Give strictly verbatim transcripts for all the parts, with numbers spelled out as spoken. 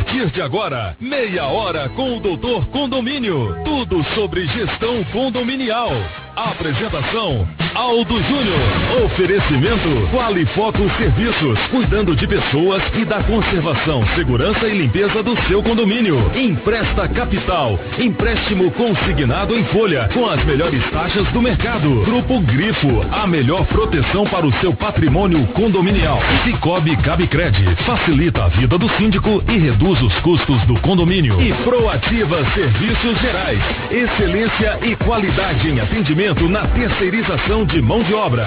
partir de agora, meia hora com o Doutor Condomínio. Tudo sobre gestão condominial. Apresentação, Aldo Júnior. Oferecimento, Qualifoco Serviços, cuidando de pessoas e da conservação, segurança e limpeza do seu condomínio. Empresta Capital, empréstimo consignado em folha, com as melhores taxas do mercado. Grupo Grifo, a melhor proteção para o seu patrimônio condominial. Cicobi Cabicred, facilita a vida do síndico e reduz os custos do condomínio. E Proativa Serviços Gerais, excelência e qualidade em atendimento na terceirização de mão de obra.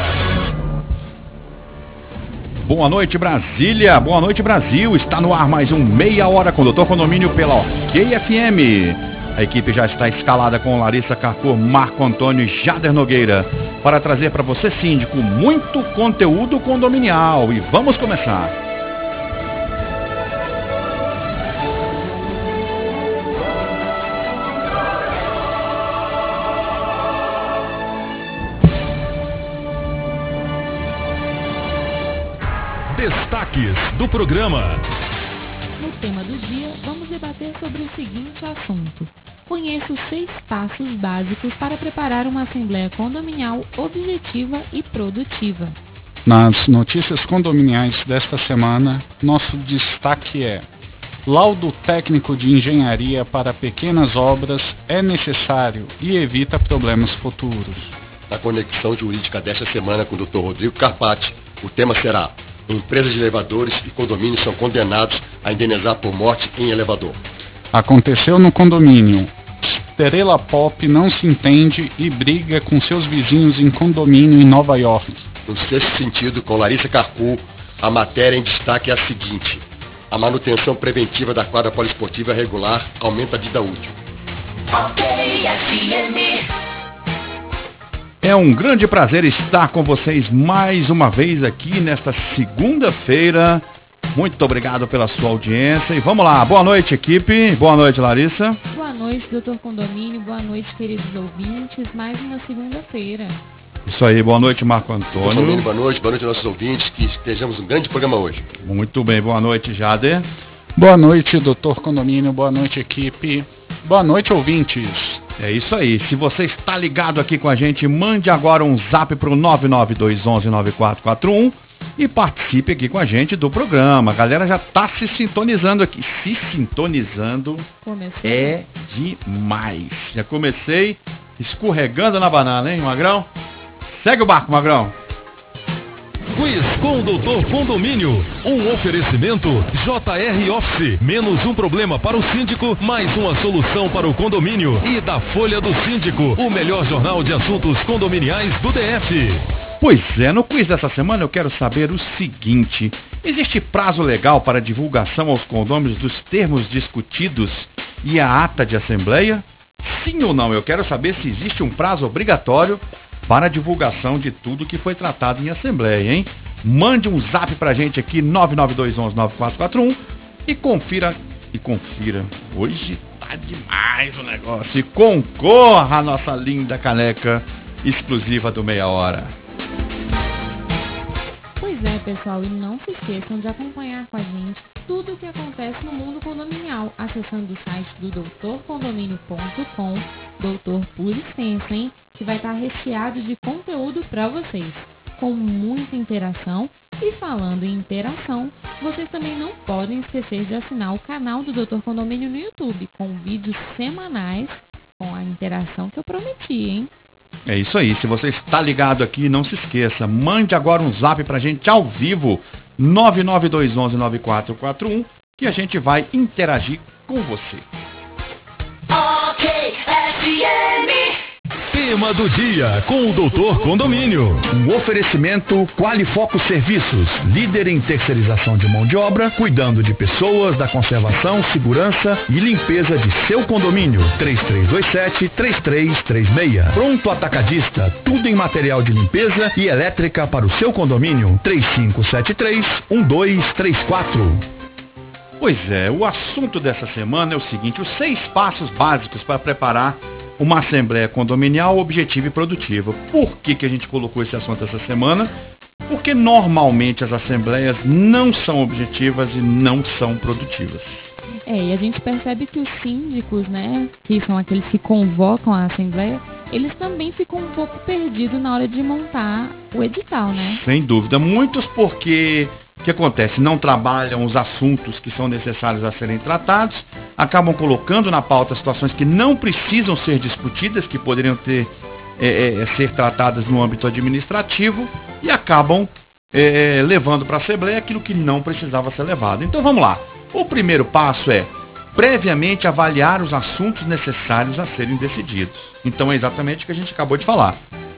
Boa noite, Brasília. Boa noite, Brasil. Está no ar mais um Meia Hora com o Doutor Condomínio pela OK F M. A equipe já está escalada com Larissa Carcor, Marco Antônio e Jader Nogueira para trazer para você, síndico, muito conteúdo condominial. E vamos começar. Destaques do programa. No tema do dia, vamos debater sobre o seguinte assunto. Conheça os seis passos básicos para preparar uma assembleia condominial objetiva e produtiva. Nas notícias condominiais desta semana, nosso destaque é: laudo técnico de engenharia para pequenas obras é necessário e evita problemas futuros. Na conexão jurídica desta semana com o doutor Rodrigo Carpati, o tema será: empresas de elevadores e condomínios são condenados a indenizar por morte em elevador. Aconteceu no condomínio. Estrela Pop não se entende e briga com seus vizinhos em condomínio em Nova York. No sexto sentido, com Larissa Carcur, a matéria em destaque é a seguinte: a manutenção preventiva da quadra poliesportiva regular aumenta a vida útil. OK F M. É um grande prazer estar com vocês mais uma vez aqui nesta segunda-feira. Muito obrigado pela sua audiência. E vamos lá. Boa noite, equipe. Boa noite, Larissa. Boa noite, doutor Condomínio. Boa noite, queridos ouvintes. Mais uma segunda-feira. Isso aí. Boa noite, Marco Antônio. Condomínio, boa noite. Boa noite aos nossos ouvintes. Que estejamos um grande programa hoje. Muito bem. Boa noite, Jader. Boa noite, doutor Condomínio. Boa noite, equipe. Boa noite, ouvintes. É isso aí. Se você está ligado aqui com a gente, mande agora um zap para o nove nove dois um um nove quatro quatro um e participe aqui com a gente do programa. A galera já está se sintonizando aqui. Se sintonizando Começou. É demais. Já comecei escorregando na banana, hein, Magrão? Segue o barco, Magrão. Quiz com o Doutor Condomínio. Um oferecimento J R Office. Menos um problema para o síndico, mais uma solução para o condomínio. E da Folha do Síndico, o melhor jornal de assuntos condominiais do D F. Pois é, no quiz dessa semana eu quero saber o seguinte: existe prazo legal para divulgação aos condôminos dos termos discutidos e a ata de assembleia? Sim ou não? Eu quero saber se existe um prazo obrigatório para a divulgação de tudo que foi tratado em assembleia, hein? Mande um zap pra gente aqui, nove nove dois um um nove quatro quatro um e confira, e confira, hoje tá demais o negócio, e concorra a nossa linda caneca exclusiva do Meia Hora. Pois é, pessoal, e não se esqueçam de acompanhar com a gente tudo o que acontece no mundo condominial, acessando o site do doutor condomínio ponto com, doutor por extenso, hein? Que vai estar recheado de conteúdo para vocês, com muita interação. E falando em interação, vocês também não podem esquecer de assinar o canal do doutor Condomínio no YouTube, com vídeos semanais, com a interação que eu prometi, hein? É isso aí, se você está ligado aqui, não se esqueça, mande agora um zap pra gente ao vivo, nove nove dois um um nove quatro quatro um, que a gente vai interagir com você. OK F M. Tema do dia com o Doutor Condomínio. Um oferecimento Qualifoco Serviços, líder em terceirização de mão de obra, cuidando de pessoas, da conservação, segurança e limpeza de seu condomínio. três três dois sete, três três três seis. Pronto Atacadista, tudo em material de limpeza e elétrica para o seu condomínio. três cinco sete três, um dois três quatro. Pois é, o assunto dessa semana é o seguinte: os seis passos básicos para preparar uma assembleia condominial objetiva e produtiva. Por que que a gente colocou esse assunto essa semana? Porque normalmente as assembleias não são objetivas e não são produtivas. É, e a gente percebe que os síndicos, né, que são aqueles que convocam a Assembleia, eles também ficam um pouco perdidos na hora de montar o edital, né? Sem dúvida. Muitos porque, o que acontece? Não trabalham os assuntos que são necessários a serem tratados, acabam colocando na pauta situações que não precisam ser discutidas, que poderiam ter, é, é, ser tratadas no âmbito administrativo, e acabam é, levando para a Assembleia aquilo que não precisava ser levado. Então vamos lá. O primeiro passo é previamente avaliar os assuntos necessários a serem decididos. Então é exatamente o que a gente acabou de falar.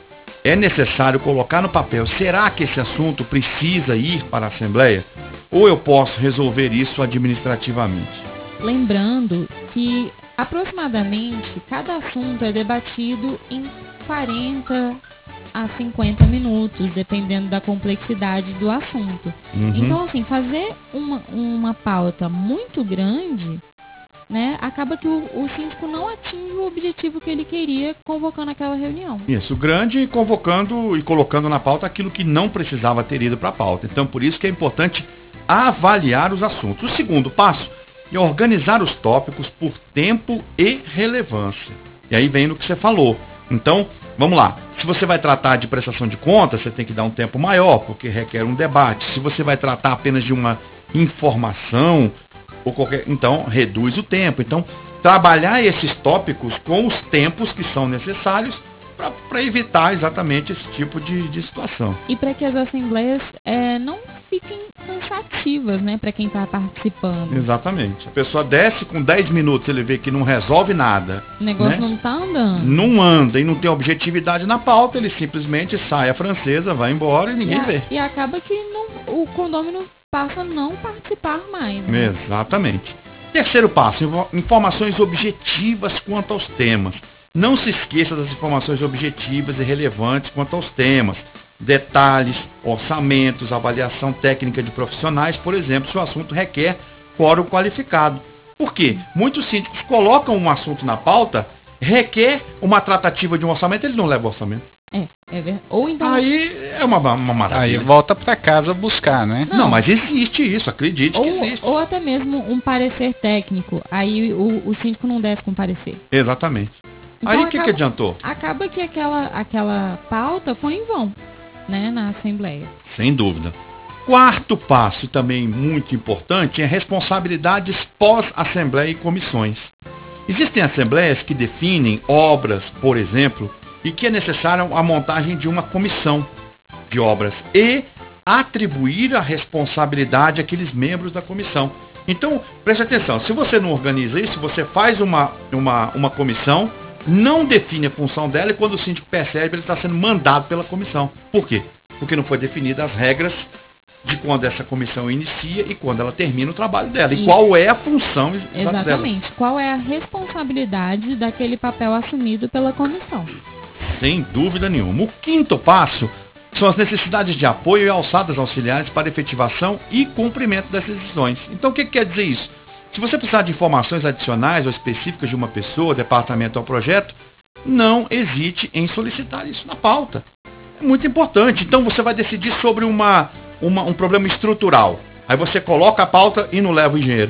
É necessário colocar no papel, será que esse assunto precisa ir para a Assembleia? Ou eu posso resolver isso administrativamente? Lembrando que aproximadamente cada assunto é debatido em quarenta a cinquenta minutos, dependendo da complexidade do assunto. Uhum. Então, assim, fazer uma, uma pauta muito grande, né, acaba que o, o síndico não atinge o objetivo que ele queria convocando aquela reunião. Isso, grande e convocando e colocando na pauta aquilo que não precisava ter ido para a pauta. Então, por isso que é importante avaliar os assuntos. O segundo passo é organizar os tópicos por tempo e relevância. E aí vem no que você falou. Então, vamos lá. Se você vai tratar de prestação de contas, você tem que dar um tempo maior, porque requer um debate. Se você vai tratar apenas de uma informação, ou qualquer, então reduz o tempo. Então, trabalhar esses tópicos com os tempos que são necessários para evitar exatamente esse tipo de, de situação. E para que as assembleias é, não fiquem cansativas, né, para quem está participando. Exatamente. A pessoa desce com dez minutos, ele vê que não resolve nada. O negócio, né? não está andando. Não anda e não tem objetividade na pauta, ele simplesmente sai a francesa, vai embora e ninguém e a, vê. E acaba que não, o condômino passa a não participar mais. Né? Exatamente. Terceiro passo, informações objetivas quanto aos temas. Não se esqueça das informações objetivas e relevantes quanto aos temas. Detalhes, orçamentos, avaliação técnica de profissionais, por exemplo, se o assunto requer quórum qualificado. Por quê? Muitos síndicos colocam um assunto na pauta, requer uma tratativa de um orçamento, ele não leva o orçamento. É, é verdade. Ou então... Aí é uma, uma maravilha. Aí volta para casa buscar, né? Não, não, mas existe isso, acredite ou, que existe. Ou até mesmo um parecer técnico, aí o, o síndico não desce com parecer. Exatamente. Então, aí o que, que adiantou? Acaba que aquela, aquela pauta foi em vão, né, na Assembleia. Sem dúvida. Quarto passo, também muito importante, é responsabilidades pós-Assembleia e comissões. Existem assembleias que definem obras, por exemplo, e que é necessária a montagem de uma comissão de obras e atribuir a responsabilidade àqueles membros da comissão. Então, preste atenção, se você não organiza isso, você faz uma, uma, uma comissão, não define a função dela e quando o síndico percebe, ele está sendo mandado pela comissão. Por quê? Porque não foi definida as regras de quando essa comissão inicia e quando ela termina o trabalho dela. E, e qual é a função exata dela. Exatamente. Qual é a responsabilidade daquele papel assumido pela comissão. Sem dúvida nenhuma. O quinto passo são as necessidades de apoio e alçadas auxiliares para efetivação e cumprimento dessas decisões. Então, o que, que quer dizer isso? Se você precisar de informações adicionais ou específicas de uma pessoa, departamento ou projeto, não hesite em solicitar isso na pauta. É muito importante. Então você vai decidir sobre uma, uma, um problema estrutural. Aí você coloca a pauta e não leva o engenheiro.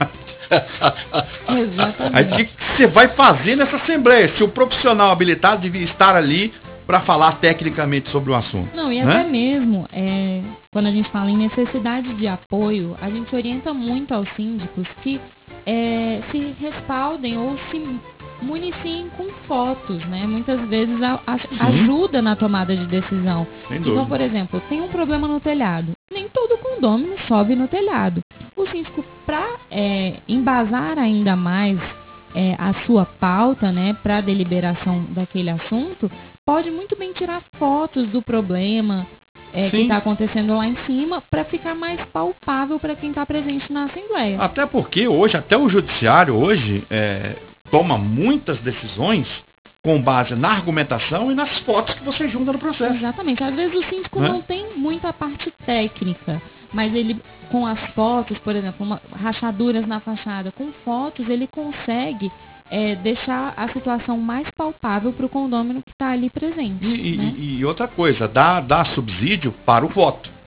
Exatamente. Aí o que você vai fazer nessa assembleia? Se o profissional habilitado devia estar ali para falar tecnicamente sobre o assunto. Não, e né? até mesmo, é, quando a gente fala em necessidade de apoio, a gente orienta muito aos síndicos que é, se respaldem ou se municiem com fotos, né? Muitas vezes a, a, ajuda na tomada de decisão. Sem então, dúvida. por exemplo, tem um problema no telhado. Nem todo condômino sobe no telhado. O síndico, para é, embasar ainda mais é, a sua pauta, né, para a deliberação daquele assunto, pode muito bem tirar fotos do problema é, que está acontecendo lá em cima para ficar mais palpável para quem está presente na Assembleia. Até porque hoje, até o judiciário hoje é, toma muitas decisões com base na argumentação e nas fotos que você junta no processo. Exatamente. Às vezes o síndico né? não tem muita parte técnica, mas ele, com as fotos, por exemplo, uma, rachaduras na fachada, com fotos ele consegue É, deixar a situação mais palpável para o condômino que está ali presente. E, né? e, e outra coisa, dá, dá subsídio para o voto.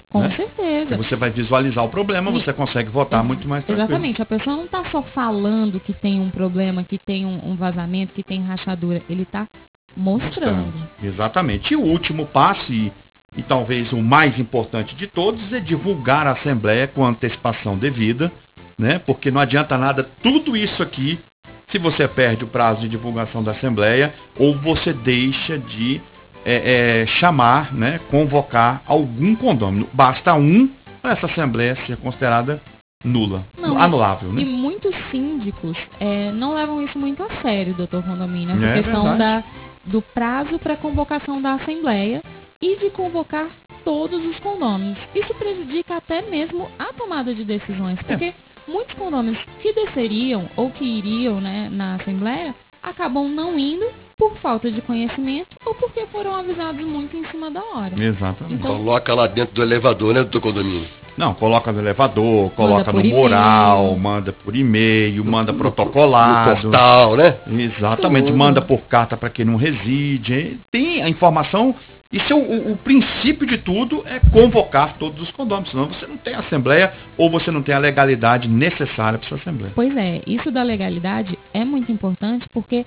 Com né? certeza. Você vai visualizar o problema, você consegue votar muito mais tranquilo. Exatamente. A pessoa não está só falando que tem um problema, que tem um, um vazamento, que tem rachadura. Ele está mostrando. mostrando. Exatamente. E o último passo, e, e talvez o mais importante de todos, é divulgar a Assembleia com antecipação devida, né? Porque não adianta nada tudo isso aqui se você perde o prazo de divulgação da Assembleia ou você deixa de é, é, chamar, né, convocar algum condômino. Basta um para essa Assembleia ser considerada nula, não, anulável. Né? E muitos síndicos é, não levam isso muito a sério, doutor Condomínio, essa é questão da, do prazo para convocação da Assembleia e de convocar todos os condôminos. Isso prejudica até mesmo a tomada de decisões, porque é. muitos condôminos que desceriam ou que iriam, né, na Assembleia acabam não indo por falta de conhecimento ou porque foram avisados muito em cima da hora. Exatamente. Então, coloca lá dentro do elevador, né, do condomínio? Não, coloca no elevador, coloca no mural, manda por e-mail, manda protocolado. No portal, né? Exatamente, Tudo. manda por carta para quem não reside. Tem a informação. Isso é o, o, o princípio de tudo, é convocar todos os condôminos, senão você não tem assembleia ou você não tem a legalidade necessária para essa assembleia. Pois é, isso da legalidade é muito importante porque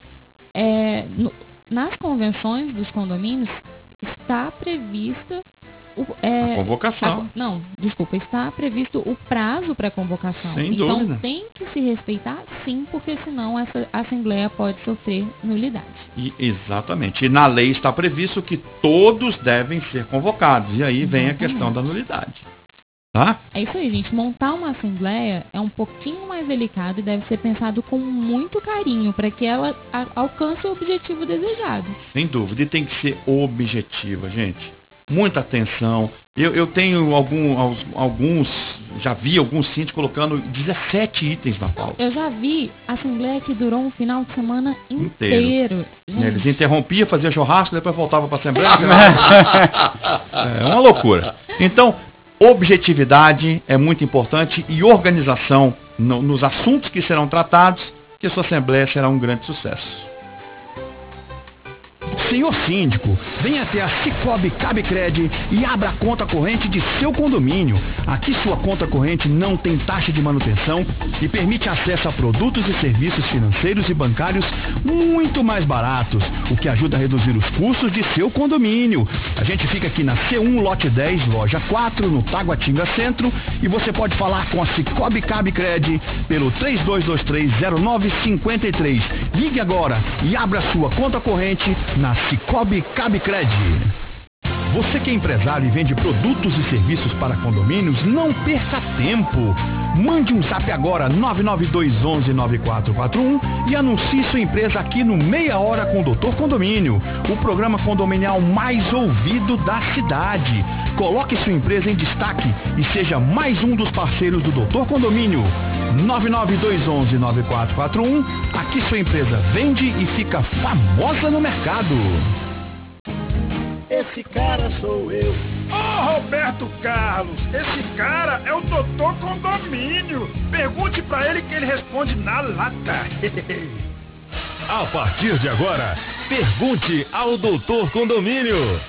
é, no, nas convenções dos condomínios está prevista o, é, a convocação. A, não, desculpa, está previsto o prazo para convocação. Sem então dúvida. Tem que se respeitar, sim, porque senão essa assembleia pode sofrer nulidade. E, exatamente. E na lei está previsto que todos devem ser convocados. E aí vem exatamente. a questão da nulidade. Tá? É isso aí, gente. Montar uma assembleia é um pouquinho mais delicado e deve ser pensado com muito carinho para que ela a, alcance o objetivo desejado. Sem dúvida. E tem que ser objetiva, gente. Muita atenção. Eu, eu tenho algum, alguns, já vi alguns síndicos colocando dezessete itens na pauta. Eu já vi assembleia que durou um final de semana inteiro. inteiro. Eles interrompiam, faziam churrasco, depois voltavam para a assembleia. É uma loucura. Então, objetividade é muito importante e organização no, nos assuntos que serão tratados, que a sua assembleia será um grande sucesso. Senhor síndico, venha até a Cicobi Cabicred e abra a conta corrente de seu condomínio. Aqui sua conta corrente não tem taxa de manutenção e permite acesso a produtos e serviços financeiros e bancários muito mais baratos, o que ajuda a reduzir os custos de seu condomínio. A gente fica aqui na C um, lote dez, loja quatro, no Taguatinga Centro, e você pode falar com a Cicobi Cabicred pelo três dois dois três zero nove cinco três. Ligue agora e abra sua conta corrente na Cicobi Cabicred. Você que é empresário e vende produtos e serviços para condomínios, não perca tempo. Mande um zap agora, nove nove dois um um nove quatro quatro um, e anuncie sua empresa aqui no Meia Hora com o doutor Condomínio, o programa condominial mais ouvido da cidade. Coloque sua empresa em destaque e seja mais um dos parceiros do doutor Condomínio. nove nove dois um um nove quatro quatro um. Aqui sua empresa vende e fica famosa no mercado. Esse cara sou eu. Ô oh, Roberto Carlos, esse cara é o doutor Condomínio. Pergunte pra ele que ele responde na lata. A partir de agora, pergunte ao doutor Condomínio.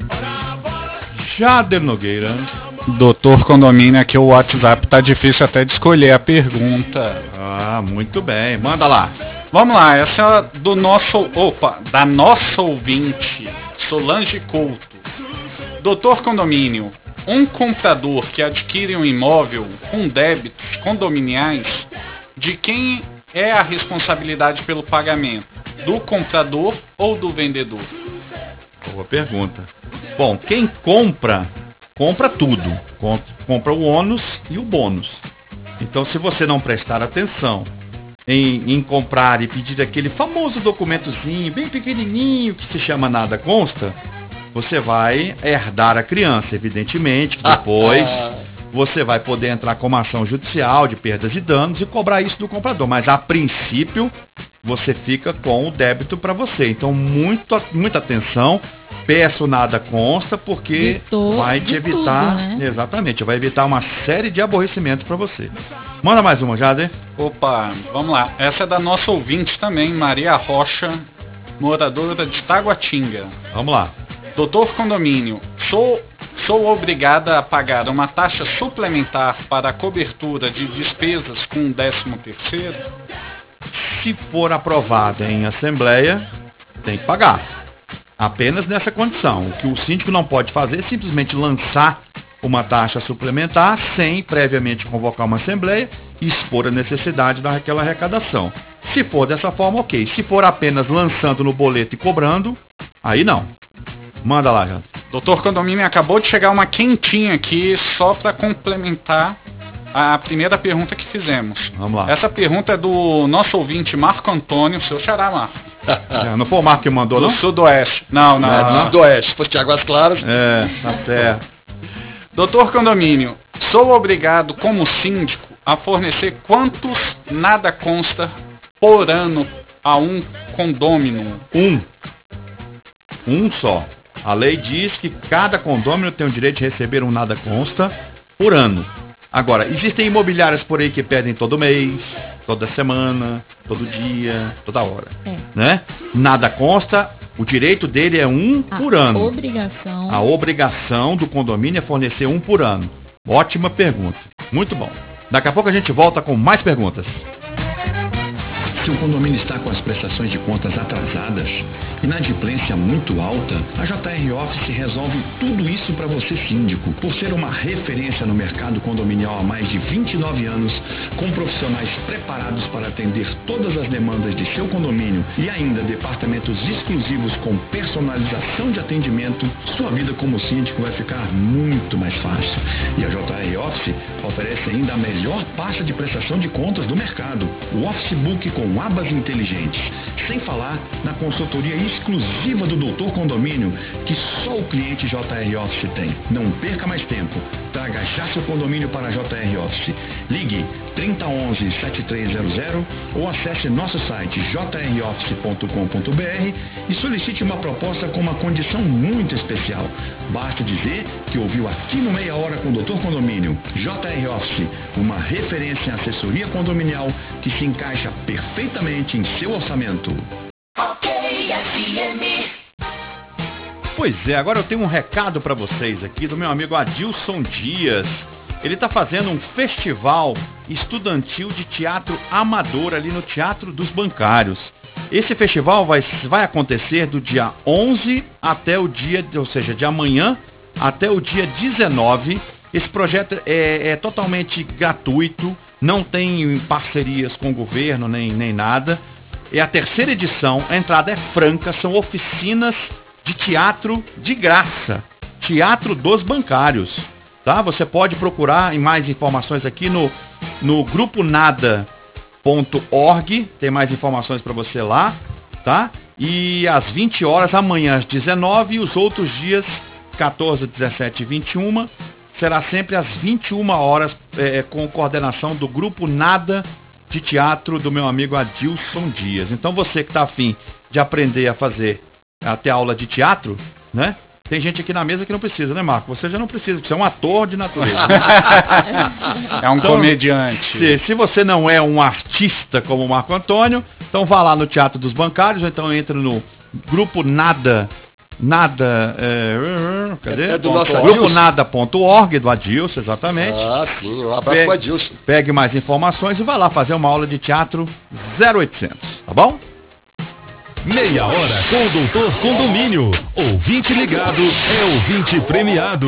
Jader Nogueira. Doutor Condomínio, aqui o WhatsApp tá difícil até de escolher a pergunta. Ah, muito bem. Manda lá. Vamos lá, essa é do nosso, opa, da nossa ouvinte, Solange Couto. Doutor Condomínio, um comprador que adquire um imóvel com débitos condominiais, de quem é a responsabilidade pelo pagamento? Do comprador ou do vendedor? Boa pergunta. Bom, quem compra, compra tudo. Compra o ônus e o bônus. Então, se você não prestar atenção em, em comprar e pedir aquele famoso documentozinho, bem pequenininho, que se chama nada consta, você vai herdar a criança. Evidentemente que depois você vai poder entrar com uma ação judicial de perdas e danos e cobrar isso do comprador. Mas, a princípio, você fica com o débito para você. Então, muito, muita atenção. Peço nada consta, porque to, vai te evitar, tudo, né? Exatamente, vai evitar uma série de aborrecimentos para você. Manda mais uma, Jader. Opa, vamos lá. Essa é da nossa ouvinte também, Maria Rocha, moradora de Taguatinga. Vamos lá. Doutor Condomínio, sou sou obrigada a pagar uma taxa suplementar para a cobertura de despesas com o décimo terceiro? Se for aprovada em assembleia, tem que pagar. Apenas nessa condição. O que o síndico não pode fazer é simplesmente lançar uma taxa suplementar sem previamente convocar uma assembleia e expor a necessidade daquela arrecadação. Se for dessa forma, ok. Se for apenas lançando no boleto e cobrando, aí não. Manda lá, Jota. Doutor Condomínio, acabou de chegar uma quentinha aqui só para complementar a primeira pergunta que fizemos. Vamos lá. Essa pergunta é do nosso ouvinte Marco Antônio, seu xará, Marco. É, não foi o Marco que mandou, do não? Sudoeste. Não, não. É, do não. Sudoeste. Se fosse de Águas Claras. É, tá certo. Doutor Condomínio, sou obrigado como síndico a fornecer quantos nada consta por ano a um condômino? Um. Um só. A lei diz que cada condômino tem o direito de receber um nada consta por ano. Agora, existem imobiliárias por aí que pedem todo mês, toda semana, todo dia, toda hora. É. Né? Nada consta, o direito dele é um A por ano. obrigação. A obrigação do condomínio é fornecer um por ano. Ótima pergunta. Muito bom. Daqui a pouco a gente volta com mais perguntas. Se o condomínio está com as prestações de contas atrasadas, inadimplência muito alta, a J R Office resolve tudo isso para você, síndico. Por ser uma referência no mercado condominial há mais de vinte e nove anos, com profissionais preparados para atender todas as demandas de seu condomínio e ainda departamentos exclusivos com personalização de atendimento, sua vida como síndico vai ficar muito mais fácil. E a J R Office oferece ainda a melhor pasta de prestação de contas do mercado, o Office Book com abas inteligentes, sem falar na consultoria exclusiva do doutor Condomínio, que só o cliente J R Office tem. Não perca mais tempo. Traga já seu condomínio para a J R Office. Ligue trinta onze, setenta e três zero zero ou acesse nosso site j r office ponto com ponto b r e solicite uma proposta com uma condição muito especial. Basta dizer que ouviu aqui no Meia Hora com o doutor Condomínio. J R Office, uma referência em assessoria condominial que se encaixa perfeitamente em seu orçamento. Pois é, agora eu tenho um recado para vocês aqui do meu amigo Adilson Dias. Ele está fazendo um festival estudantil de teatro amador ali no Teatro dos Bancários. Esse festival vai, vai acontecer do dia onze até o dia, ou seja, de amanhã até o dia dezenove. Esse projeto é, é totalmente gratuito, não tem parcerias com o governo nem, nem nada. É a terceira edição, a entrada é franca, são oficinas de teatro de graça. Teatro dos Bancários. Tá? Você pode procurar em mais informações aqui no, no grupo nada ponto org, tem mais informações para você lá, tá? E às vinte horas, amanhã às dezenove e os outros dias, quatorze, dezessete e vinte e uma, será sempre às vinte e uma horas, é, com coordenação do grupo Nada de Teatro do meu amigo Adilson Dias. Então você que está afim de aprender a fazer até aula de teatro, né? Tem gente aqui na mesa que não precisa, né, Marco? Você já não precisa, porque você é um ator de natureza. É um então, comediante. Se, se você não é um artista como o Marco Antônio, então vá lá no Teatro dos Bancários, ou então entra no grupo Nada, Nada, é, cadê? É do nosso grupo Adilson. nada ponto org, do Adilson, exatamente. Ah, sim, um abraço Pe- pro Adilson. Pegue mais informações e vá lá fazer uma aula de teatro zero oitocentos, tá bom? Meia hora com o doutor Condomínio. Ouvinte ligado é ouvinte premiado.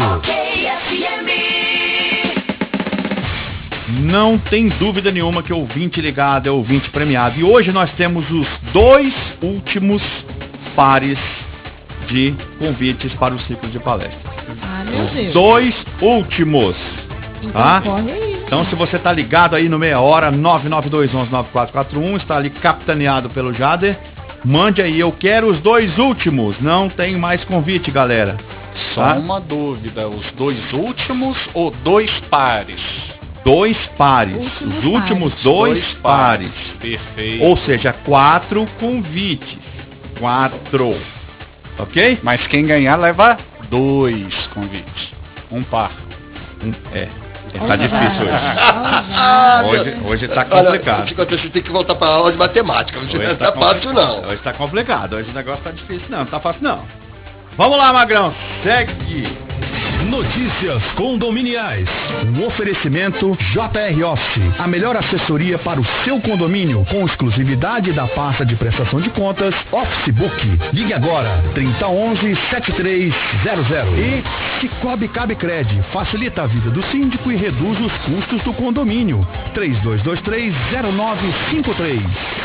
Não tem dúvida nenhuma que ouvinte ligado é ouvinte premiado. E hoje nós temos os dois últimos pares de convites para o ciclo de palestras. Ah, meu Deus. Dois últimos. Então Tá? corre aí. Então se você tá ligado aí no Meia Hora, nove nove dois um um nove quatro quatro um, está ali capitaneado pelo Jader. Mande aí, eu quero os dois últimos. Não tem mais convite, galera. Só Tá? uma dúvida, os dois últimos ou dois pares? Dois pares. Últimos Os últimos pares. dois, pares. Perfeito. Ou seja, quatro convites. Quatro. Ok? Mas quem ganhar leva dois convites. Um par. É. Tá Ó, difícil já. hoje. Ó, já. Hoje, hoje tá Olha, complicado. se acontecer, você tem que voltar pra aula de matemática. Não Hoje é tá fácil, complicado. não. Hoje tá complicado. Hoje o negócio tá difícil, não. Não tá fácil, não. Vamos lá, Magrão. Segue. Notícias condominiais. Um oferecimento J R Office, a melhor assessoria para o seu condomínio, com exclusividade da pasta de prestação de contas Office Book. Ligue agora, trinta, onze, setenta e três zero zero. E Cicobi Cabicred, facilita a vida do síndico e reduz os custos do condomínio. três dois dois três, zero nove cinco três.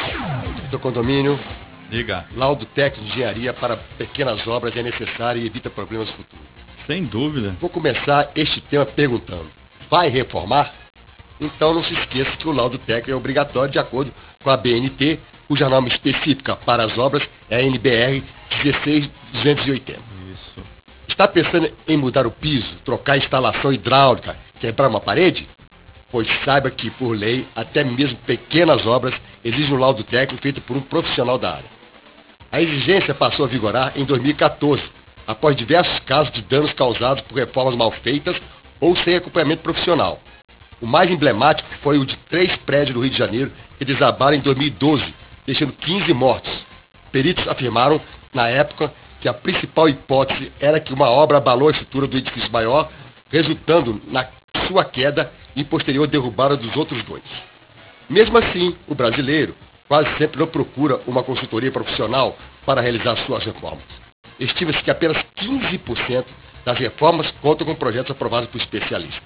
Do condomínio, Diga. laudo técnico de engenharia para pequenas obras é necessário e evita problemas futuros. Sem dúvida. Vou começar este tema perguntando: vai reformar? Então não se esqueça que o laudo técnico é obrigatório de acordo com a B N T, cuja norma específica para as obras é a N B R dezesseis mil duzentos e oitenta. Isso. Está pensando em mudar o piso, trocar a instalação hidráulica, quebrar uma parede? Pois saiba que, por lei, até mesmo pequenas obras exigem um laudo técnico feito por um profissional da área. A exigência passou a vigorar em dois mil e quatorze, após diversos casos de danos causados por reformas mal feitas ou sem acompanhamento profissional. O mais emblemático foi o de três prédios do Rio de Janeiro que desabaram em dois mil e doze, deixando quinze mortos. Peritos afirmaram, na época, que a principal hipótese era que uma obra abalou a estrutura do edifício maior, resultando na sua queda e posterior derrubada dos outros dois. Mesmo assim, o brasileiro quase sempre não procura uma consultoria profissional para realizar suas reformas. Estima-se que apenas quinze por cento das reformas contam com projetos aprovados por especialistas.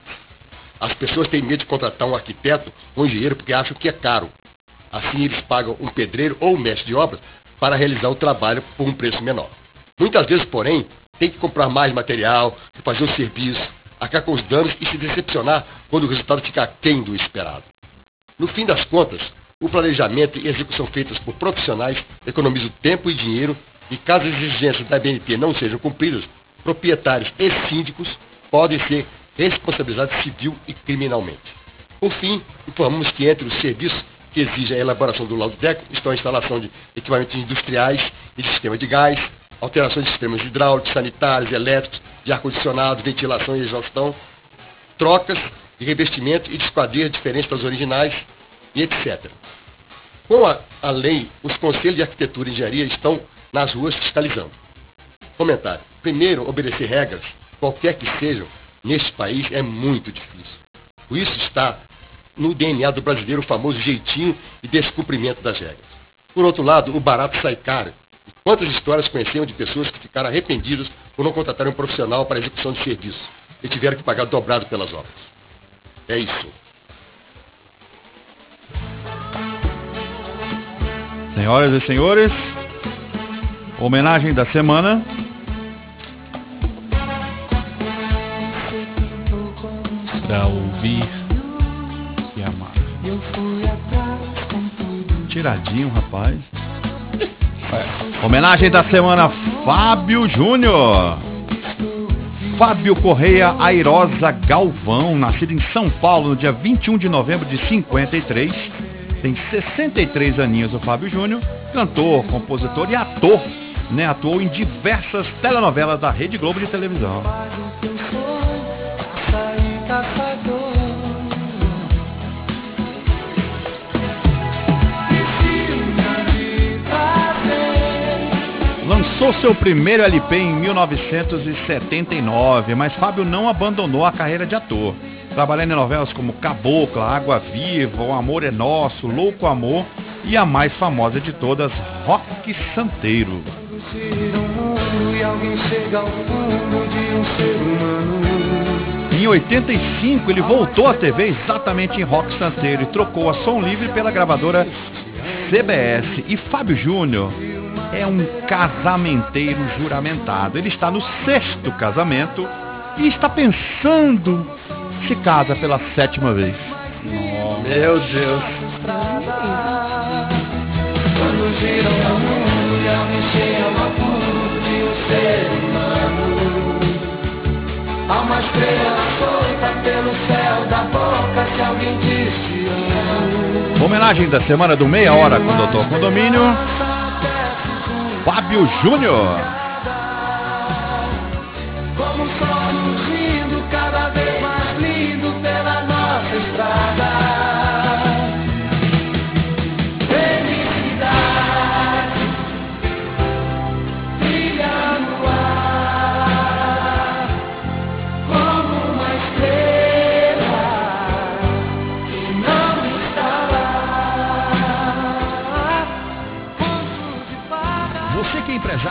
As pessoas têm medo de contratar um arquiteto ou um engenheiro porque acham que é caro. Assim, eles pagam um pedreiro ou um mestre de obras para realizar o trabalho por um preço menor. Muitas vezes, porém, tem que comprar mais material, fazer o serviço, arcar com os danos e se decepcionar quando o resultado fica aquém do esperado. No fim das contas, o planejamento e execução feitas por profissionais economizam tempo e dinheiro e, caso as exigências da B N T não sejam cumpridas, proprietários e síndicos podem ser responsabilizados civil e criminalmente. Por fim, informamos que entre os serviços que exigem a elaboração do laudo técnico estão a instalação de equipamentos industriais e de sistema de gás, alterações de sistemas hidráulicos, sanitários, elétricos, de ar-condicionado, ventilação e exaustão, trocas de revestimento e de esquadrias diferentes das originais e etcétera. Com a, a lei, os conselhos de arquitetura e engenharia estão nas ruas fiscalizando. Comentário. Primeiro, obedecer regras, qualquer que sejam, neste país é muito difícil. Por isso está no D N A do brasileiro o famoso jeitinho e descumprimento das regras. Por outro lado, o barato sai caro. E quantas histórias conhecemos de pessoas que ficaram arrependidas por não contratarem um profissional para a execução de serviço e tiveram que pagar dobrado pelas obras. É isso. Senhoras e senhores, homenagem da semana. Pra ouvir e amar. Tiradinho, rapaz. É. Homenagem da semana, Fábio Júnior. Fábio Correia Airosa Galvão, nascido em São Paulo no dia vinte e um de novembro de cinquenta e três. Tem sessenta e três aninhos o Fábio Júnior, cantor, compositor e ator, né? Atuou em diversas telenovelas da Rede Globo de televisão. Lançou seu primeiro L P em mil novecentos e setenta e nove, mas Fábio não abandonou a carreira de ator, trabalhando em novelas como Cabocla, Água Viva, O Amor é Nosso, Louco Amor e a mais famosa de todas, Roque Santeiro. Em oitenta e cinco ele voltou à T V exatamente em Roque Santeiro e trocou a Som Livre pela gravadora C B S. E Fábio Júnior é um casamenteiro juramentado. Ele está no sexto casamento e está pensando se casa pela sétima vez. Oh, meu Deus. Quando giram no mundo e alguém se ama tudo de um ser humano, há uma estrela solta pelo céu da boca que alguém disse amo. Homenagem da semana do Meia Hora com o doutor Condomínio, Fábio Júnior. Como o sol surgindo cada vez mais lindo pela nossa estrada. Felicidade brilha no ar.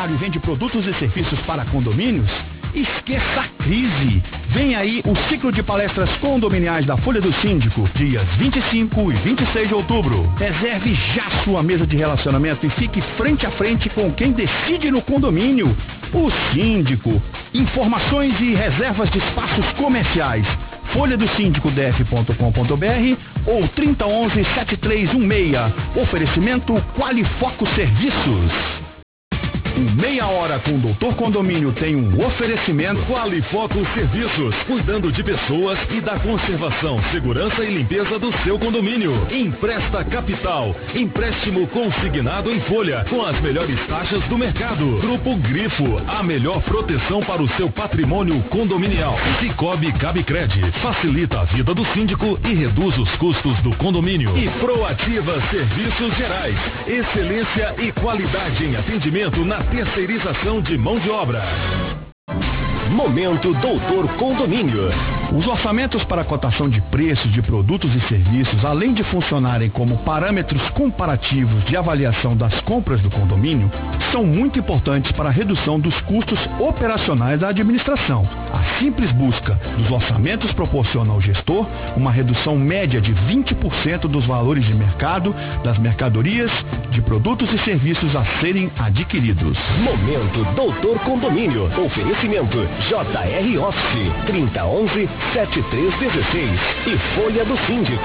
proprietário e vende produtos e serviços para condomínios? Esqueça a crise. Vem aí o ciclo de palestras condominiais da Folha do Síndico, dias vinte e cinco e vinte e seis de outubro. Reserve já sua mesa de relacionamento e fique frente a frente com quem decide no condomínio, o síndico. Informações e reservas de espaços comerciais. folha do síndico d f ponto com ponto b r ou trinta onze, setenta e três dezesseis. Oferecimento Qualifoco Serviços. O Meia Hora com o Doutor Condomínio tem um oferecimento Qualifoco Serviços, cuidando de pessoas e da conservação, segurança e limpeza do seu condomínio. Empresta Capital, empréstimo consignado em folha, com as melhores taxas do mercado. Grupo Grifo, a melhor proteção para o seu patrimônio condominial. Cicobi Cabicred, facilita a vida do síndico e reduz os custos do condomínio. E Proativa Serviços Gerais, excelência e qualidade em atendimento na terceirização de mão de obra. Momento Doutor Condomínio. Os orçamentos para cotação de preços de produtos e serviços, além de funcionarem como parâmetros comparativos de avaliação das compras do condomínio, são muito importantes para a redução dos custos operacionais da administração. A simples busca dos orçamentos proporciona ao gestor uma redução média de vinte por cento dos valores de mercado das mercadorias, de produtos e serviços a serem adquiridos. Momento Doutor Condomínio. Oferecimento J R Office trinta onze, setenta e três dezesseis e Folha do Síndico.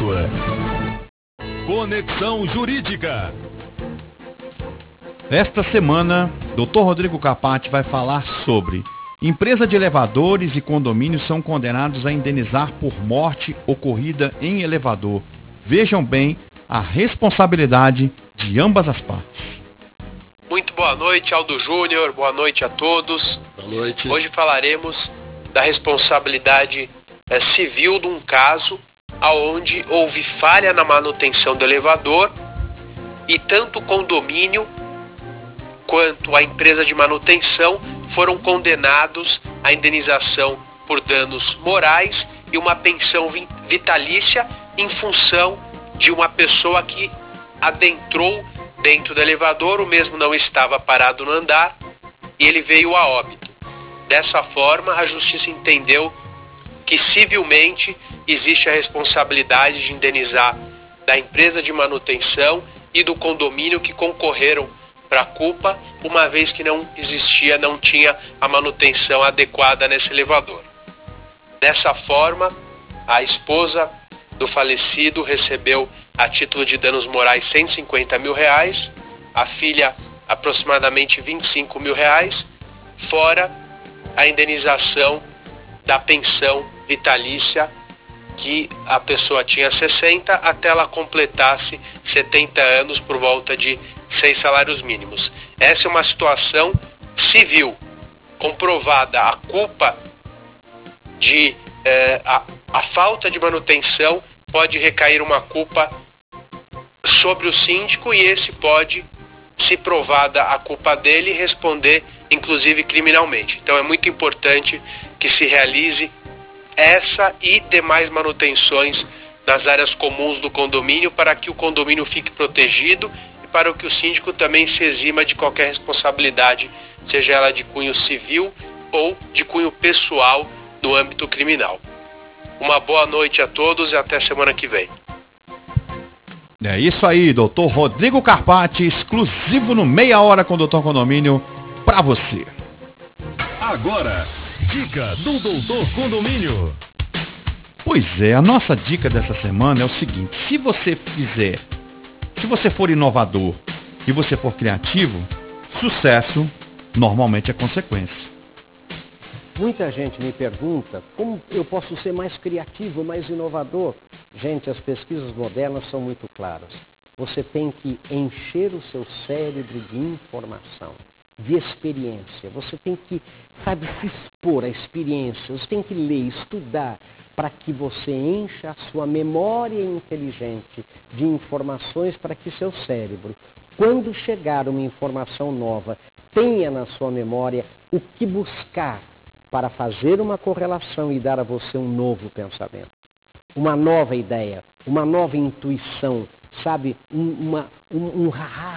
Conexão Jurídica. Esta semana, doutor Rodrigo Capati vai falar sobre empresa de elevadores e condomínios são condenados a indenizar por morte ocorrida em elevador. Vejam bem a responsabilidade de ambas as partes. Muito boa noite, Aldo Júnior, boa noite a todos. Boa noite. Hoje falaremos da responsabilidade é, civil de um caso onde houve falha na manutenção do elevador e tanto o condomínio quanto a empresa de manutenção foram condenados à indenização por danos morais e uma pensão vitalícia em função de uma pessoa que adentrou dentro do elevador, o mesmo não estava parado no andar e ele veio a óbito. Dessa forma, a justiça entendeu que civilmente existe a responsabilidade de indenizar da empresa de manutenção e do condomínio que concorreram para a culpa, uma vez que não existia, não tinha a manutenção adequada nesse elevador. Dessa forma, a esposa do falecido recebeu a título de danos morais cento e cinquenta mil reais, a filha aproximadamente vinte e cinco mil reais, fora a indenização da pensão vitalícia que a pessoa tinha sessenta até ela completasse setenta anos por volta de seis salários mínimos. Essa é uma situação civil. Comprovada a culpa de eh, a, a falta de manutenção, pode recair uma culpa sobre o síndico e esse pode, se provada a culpa dele, responder inclusive criminalmente. Então é muito importante que se realize essa e demais manutenções nas áreas comuns do condomínio para que o condomínio fique protegido e para que o síndico também se exima de qualquer responsabilidade, seja ela de cunho civil ou de cunho pessoal no âmbito criminal. Uma boa noite a todos e até semana que vem. É isso aí, doutor Rodrigo Carpati, exclusivo no Meia Hora com o doutor Condomínio, para você. Agora, dica do doutor Condomínio. Pois é, a nossa dica dessa semana é o seguinte: se você fizer, se você for inovador e você for criativo, sucesso normalmente é consequência. Muita gente me pergunta como eu posso ser mais criativo, mais inovador. Gente, as pesquisas modernas são muito claras. Você tem que encher o seu cérebro de informação, de experiência. Você tem que, sabe, se expor à experiência. Você tem que ler, estudar, para que você encha a sua memória inteligente de informações para que seu cérebro, quando chegar uma informação nova, tenha na sua memória o que buscar para fazer uma correlação e dar a você um novo pensamento, uma nova ideia, uma nova intuição, sabe, um, uma, um, um haha,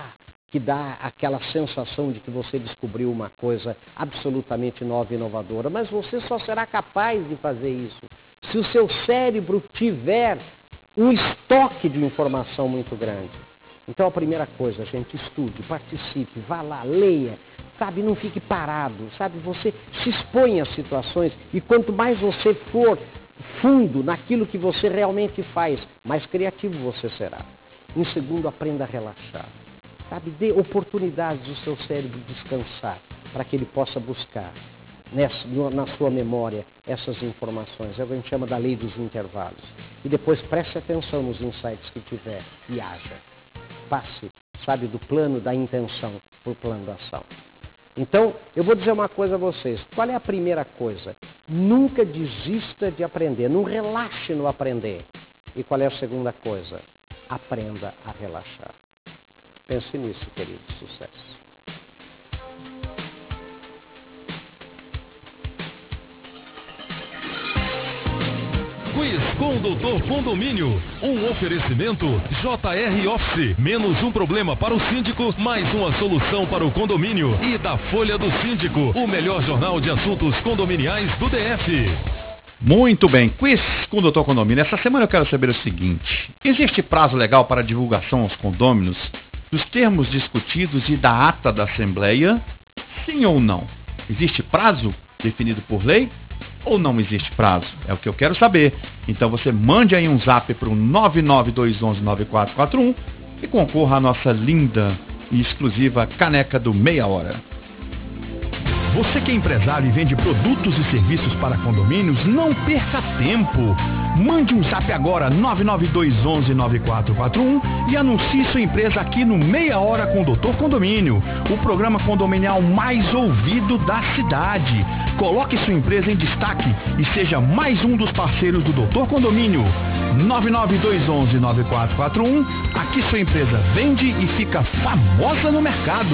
que dá aquela sensação de que você descobriu uma coisa absolutamente nova e inovadora, mas você só será capaz de fazer isso se o seu cérebro tiver um estoque de informação muito grande. Então a primeira coisa, gente, estude, participe, vá lá, leia, sabe, não fique parado, sabe, você se expõe a situações e quanto mais você for fundo naquilo que você realmente faz, mais criativo você será. Em segundo, aprenda a relaxar. Sabe, dê oportunidades ao seu cérebro descansar, para que ele possa buscar nessa, na sua memória essas informações. É o que a gente chama da lei dos intervalos. E depois preste atenção nos insights que tiver e haja. Passe, sabe, do plano da intenção para o plano da ação. Então, eu vou dizer uma coisa a vocês. Qual é a primeira coisa? Nunca desista de aprender. Não relaxe no aprender. E qual é a segunda coisa? Aprenda a relaxar. Pense nisso, querido. Sucesso. Quiz com o doutor Condomínio. Um oferecimento J R Office. Menos um problema para o síndico, mais uma solução para o condomínio. E da Folha do Síndico, o melhor jornal de assuntos condominiais do D F. Muito bem, quiz com o doutor Condomínio. Essa semana eu quero saber o seguinte: existe prazo legal para divulgação aos condôminos dos termos discutidos e da ata da Assembleia? Sim ou não? Existe prazo definido por lei ou não existe prazo? É o que eu quero saber. Então você mande aí um zap para o nove nove dois um um nove quatro quatro um e concorra à nossa linda e exclusiva caneca do Meia Hora. Você que é empresário e vende produtos e serviços para condomínios, não perca tempo. Mande um zap agora, nove nove dois um um nove quatro quatro um, e anuncie sua empresa aqui no Meia Hora com o doutor Condomínio, o programa condominial mais ouvido da cidade. Coloque sua empresa em destaque e seja mais um dos parceiros do doutor Condomínio. nove nove dois um um nove quatro quatro um. Aqui sua empresa vende e fica famosa no mercado.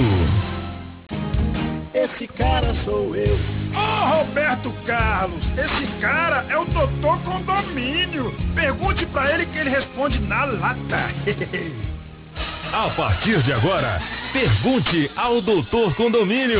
Esse cara sou eu. Ô, oh, Roberto Carlos, esse cara é o doutor Condomínio. Pergunte pra ele que ele responde na lata. A partir de agora, pergunte ao doutor Condomínio.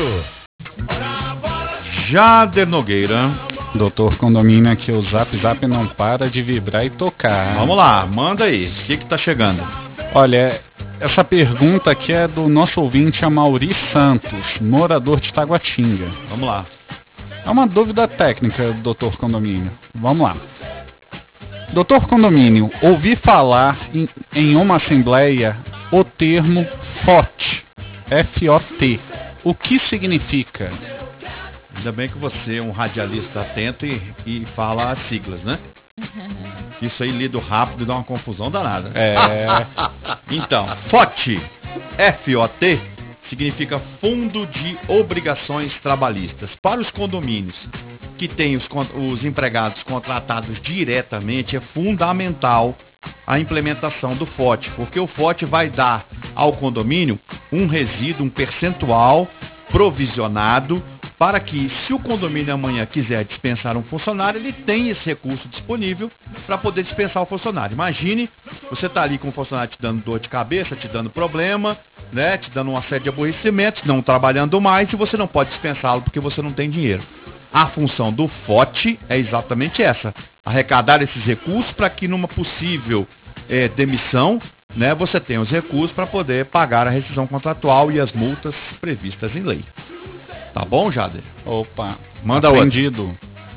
Jader Nogueira. Doutor Condomínio, aqui o Zap Zap não para de vibrar e tocar. Vamos lá, manda aí. O que que tá chegando? Olha, essa pergunta aqui é do nosso ouvinte Amaury Santos, morador de Taguatinga. Vamos lá. É uma dúvida técnica, doutor Condomínio. Vamos lá. Doutor Condomínio, ouvi falar em, em uma assembleia o termo F O T. F O T. O que significa? Ainda bem que você é um radialista atento e, e fala as siglas, né? Isso aí lido rápido dá uma confusão danada. É. Então, F O T, F O T, significa Fundo de Obrigações Trabalhistas. Para os condomínios que têm os, os empregados contratados diretamente, é fundamental a implementação do F O T, porque o F O T vai dar ao condomínio um resíduo, um percentual provisionado, para que, se o condomínio amanhã quiser dispensar um funcionário, ele tem esse recurso disponível para poder dispensar o funcionário. Imagine, você está ali com o funcionário te dando dor de cabeça, te dando problema, né, te dando uma série de aborrecimentos, não trabalhando mais, e você não pode dispensá-lo porque você não tem dinheiro. A função do F O T é exatamente essa: arrecadar esses recursos para que numa possível é, demissão, né, você tenha os recursos para poder pagar a rescisão contratual e as multas previstas em lei. Tá bom, Jader? Opa, manda aprendido.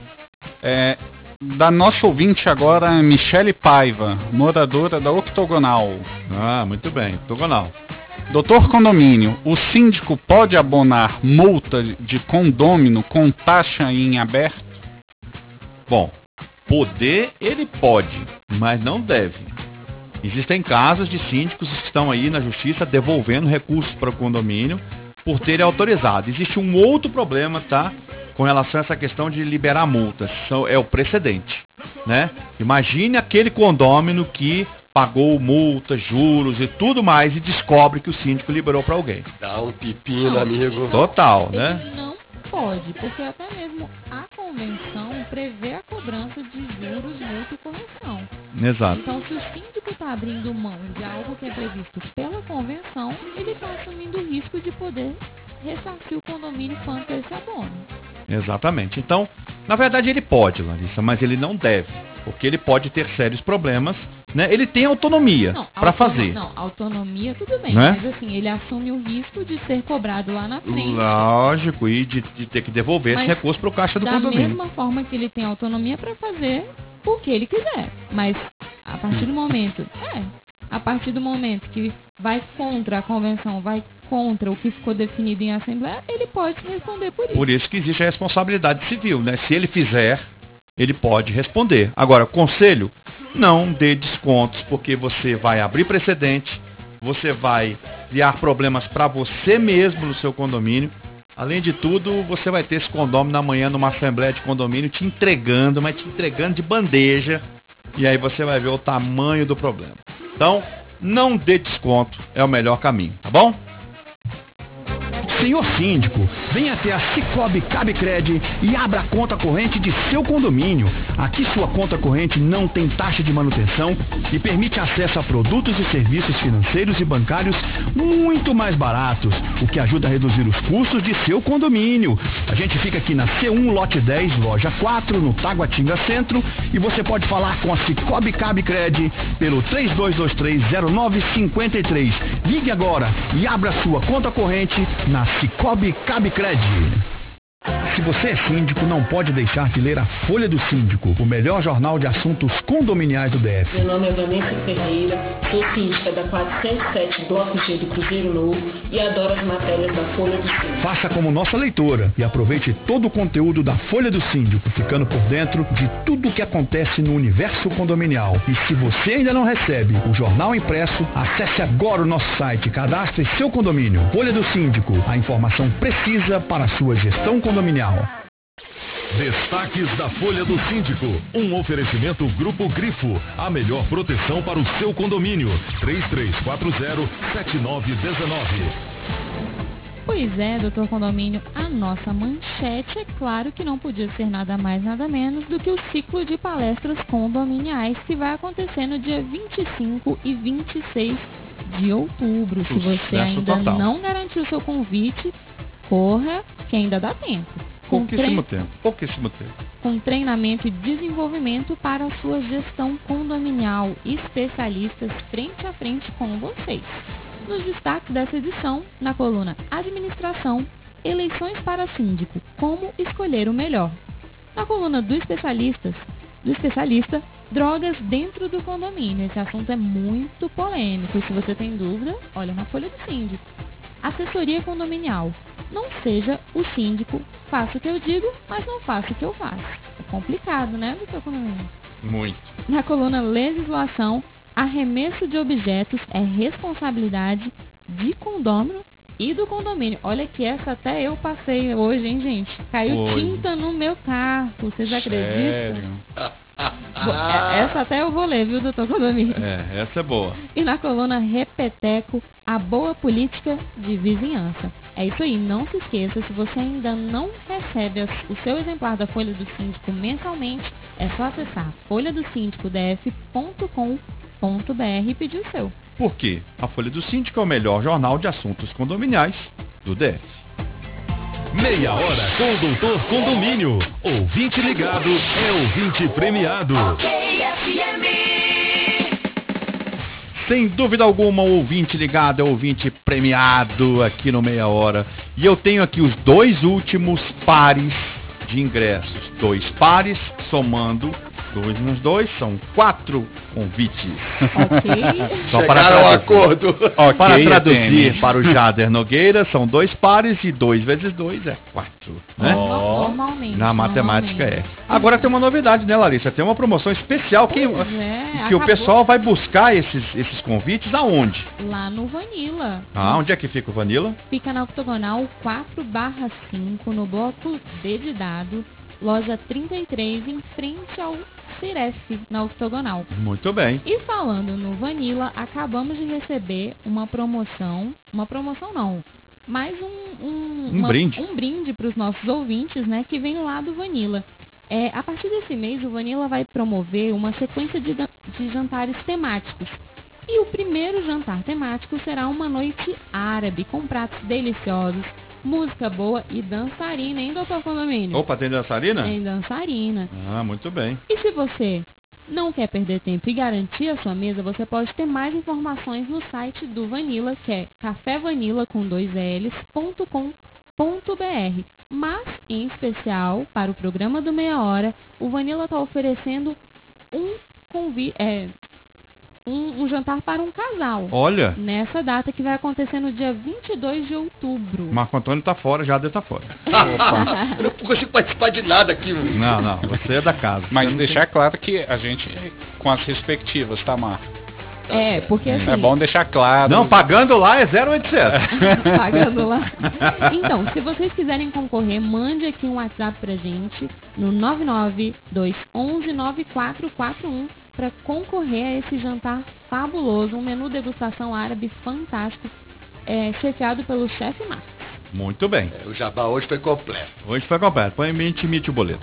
É, da nossa ouvinte agora, Michele Paiva, moradora da Octogonal. Ah, muito bem, Octogonal. Doutor Condomínio, o síndico pode abonar multa de condômino com taxa em aberto? Bom, poder ele pode, mas não deve. Existem casos de síndicos que estão aí na justiça devolvendo recursos para o condomínio por terem autorizado. Existe um outro problema, tá? Com relação a essa questão de liberar multas. É o precedente, né? Imagine aquele condômino que pagou multas, juros e tudo mais e descobre que o síndico liberou para alguém. Dá um pepino, amigo. Total, né? Ele não pode, porque até mesmo a convenção prevê a cobrança de juros, multa e correção. Exato. Então, se o síndico está abrindo mão de algo que é previsto pela convenção, ele está assumindo o risco de poder ressarcir o condomínio quanto a esse abono. Exatamente. Então, na verdade ele pode, Larissa, mas ele não deve, porque ele pode ter sérios problemas, né? Ele tem autonomia para fazer. Não, autonomia tudo bem, né? Mas assim, ele assume o risco de ser cobrado lá na frente. Lógico, e de, de ter que devolver Mas esse recurso para o caixa do da condomínio. Da mesma forma que ele tem autonomia para fazer o que ele quiser, mas a partir do momento, é, a partir do momento que vai contra a convenção, vai contra o que ficou definido em assembleia, ele pode responder por isso. Por isso que existe a responsabilidade civil, né? Se ele fizer, ele pode responder. Agora, conselho, não dê descontos, porque você vai abrir precedente, você vai criar problemas para você mesmo no seu condomínio. Além de tudo, você vai ter esse condômino na manhã numa assembleia de condomínio te entregando, mas te entregando de bandeja. E aí você vai ver o tamanho do problema. Então, não dê desconto, é o melhor caminho, tá bom? Senhor síndico, venha até a Cicobi Cabicred e abra a conta corrente de seu condomínio. Aqui sua conta corrente não tem taxa de manutenção e permite acesso a produtos e serviços financeiros e bancários muito mais baratos, o que ajuda a reduzir os custos de seu condomínio. A gente fica aqui na C um, lote dez, loja quatro, no Taguatinga Centro, e você pode falar com a Cicobi Cabicred pelo três dois dois três, zero nove cinco três. Ligue agora e abra sua conta corrente na Cicobi Cabicred. Se você é síndico, não pode deixar de ler a Folha do Síndico, o melhor jornal de assuntos condominiais do D F. Meu nome é Vanessa Ferreira, sou síndica da quatrocentos e sete Bloco G do Cruzeiro Novo e adoro as matérias da Folha do Síndico. Faça como nossa leitora e aproveite todo o conteúdo da Folha do Síndico, ficando por dentro de tudo o que acontece no universo condominial. E se você ainda não recebe o jornal impresso, acesse agora o nosso site, cadastre seu condomínio. Folha do Síndico, a informação precisa para a sua gestão condominial. Destaques da Folha do Síndico. Um oferecimento Grupo Grifo. A melhor proteção para o seu condomínio. três três quatro zero, sete nove um nove. Pois é, doutor Condomínio, a nossa manchete é claro que não podia ser nada mais, nada menos do que o ciclo de palestras condominiais que vai acontecer no dia vinte e cinco e vinte e seis de outubro. Se você ainda total. não garantiu seu convite, corra que ainda dá tempo. Com Pouquíssimo tre... tempo, pouquíssimo tempo. Com treinamento e desenvolvimento para a sua gestão condominial, especialistas frente a frente com vocês. Nos destaques dessa edição, na coluna Administração, Eleições para Síndico, como escolher o melhor. Na coluna do especialistas, do especialista, drogas dentro do condomínio. Esse assunto é muito polêmico. Se você tem dúvida, olha na Folha do Síndico. Assessoria condominial. Não seja o síndico, faça o que eu digo, mas não faça o que eu faço. É complicado, né, doutor Condomínio? Muito. Na coluna Legislação, arremesso de objetos é responsabilidade de condômino e do condomínio. Olha que essa até eu passei hoje, hein, gente? Caiu Foi. tinta no meu carro, vocês acreditam? Sério? Essa até eu vou ler, viu, doutor Condomínio? É, essa é boa. E na coluna Repeteco, a boa política de vizinhança. É isso aí, não se esqueça, se você ainda não recebe as, o seu exemplar da Folha do Síndico mensalmente, é só acessar folha do síndico d f ponto com ponto b r e pedir o seu. Por quê? A Folha do Síndico é o melhor jornal de assuntos condominiais do D F. Meia hora com o Doutor Condomínio. Ouvinte ligado é ouvinte premiado. Sem dúvida alguma, o ouvinte ligado é o ouvinte premiado aqui no Meia Hora. E eu tenho aqui os dois últimos pares de ingressos. Dois pares, somando dois nos dois, são quatro convites. Ok. Só Chegaram ao acordo. Okay, para traduzir Atene. para o Jader Nogueira, são dois pares e dois vezes dois é quatro. Né? Normalmente. Na matemática normalmente. é. Agora tem uma novidade, né, Larissa? Tem uma promoção especial que, Pois é, que o acabou. pessoal vai buscar esses, esses convites aonde? Lá no Vanilla. Ah, onde é que fica o Vanilla? Fica na Octogonal quatro barra cinco, no bloco D de dado, loja trinta e três, em frente ao Ciref, na Octogonal. Muito bem. E falando no Vanilla, acabamos de receber uma promoção, uma promoção não, mais um, um, Um uma- brinde. um brinde para os nossos ouvintes, né, que vem lá do Vanilla. É, a partir desse mês, o Vanilla vai promover uma sequência de, de jantares temáticos. E o primeiro jantar temático será uma noite árabe, com pratos deliciosos, música boa e dançarina, hein, doutor Condomínio? Opa, tem dançarina? Tem dançarina. Ah, muito bem. E se você não quer perder tempo e garantir a sua mesa, você pode ter mais informações no site do Vanilla, que é café vanilla com dois L's, ponto com ponto br. Mas, em especial, para o programa do Meia Hora, o Vanilla está oferecendo um convite, é, um, um jantar para um casal. Olha. Nessa data que vai acontecer no dia vinte e dois de outubro. Marco Antônio tá fora, Jader tá fora. Opa. Eu não consigo participar de nada aqui. Não, não, você é da casa. Mas não deixar tem... claro que a gente, com as respectivas, tá, Marco? É, porque assim... É bom deixar claro. Não, pagando lá é zero oitocentos. Pagando lá. Então, se vocês quiserem concorrer, mande aqui um WhatsApp pra gente no nove nove dois um um nove quatro quatro um para concorrer a esse jantar fabuloso, um menu degustação árabe fantástico, é, chefiado pelo chefe Marcos. Muito bem. É, o jabá hoje foi completo. Hoje foi completo. Põe me intimite o boleto.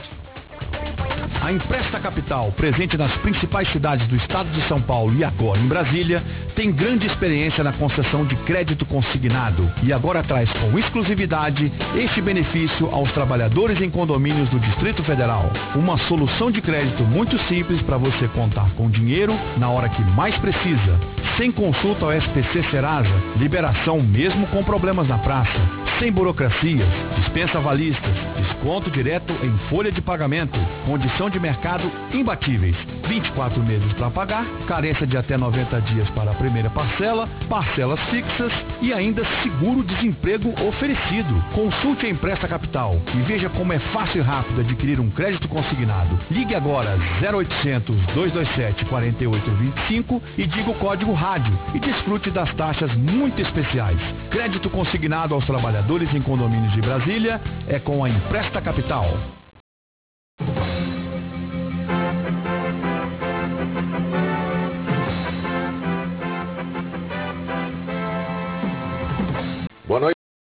A Empresta Capital, presente nas principais cidades do estado de São Paulo e agora em Brasília, tem grande experiência na concessão de crédito consignado e agora traz com exclusividade este benefício aos trabalhadores em condomínios do Distrito Federal. Uma solução de crédito muito simples para você contar com dinheiro na hora que mais precisa, sem consulta ao S P C Serasa, liberação mesmo com problemas na praça, sem burocracias, dispensa avalistas, desconto direto em folha de pagamento, condição de mercado imbatíveis, vinte e quatro meses para pagar, carência de até noventa dias para a primeira parcela, parcelas fixas e ainda seguro-desemprego oferecido. Consulte a Empresta Capital e veja como é fácil e rápido adquirir um crédito consignado. Ligue agora zero oitocentos, dois dois sete, quatro oito dois cinco e diga o código rádio e desfrute das taxas muito especiais. Crédito consignado aos trabalhadores em condomínios de Brasília é com a Empresta Capital. Boa noite.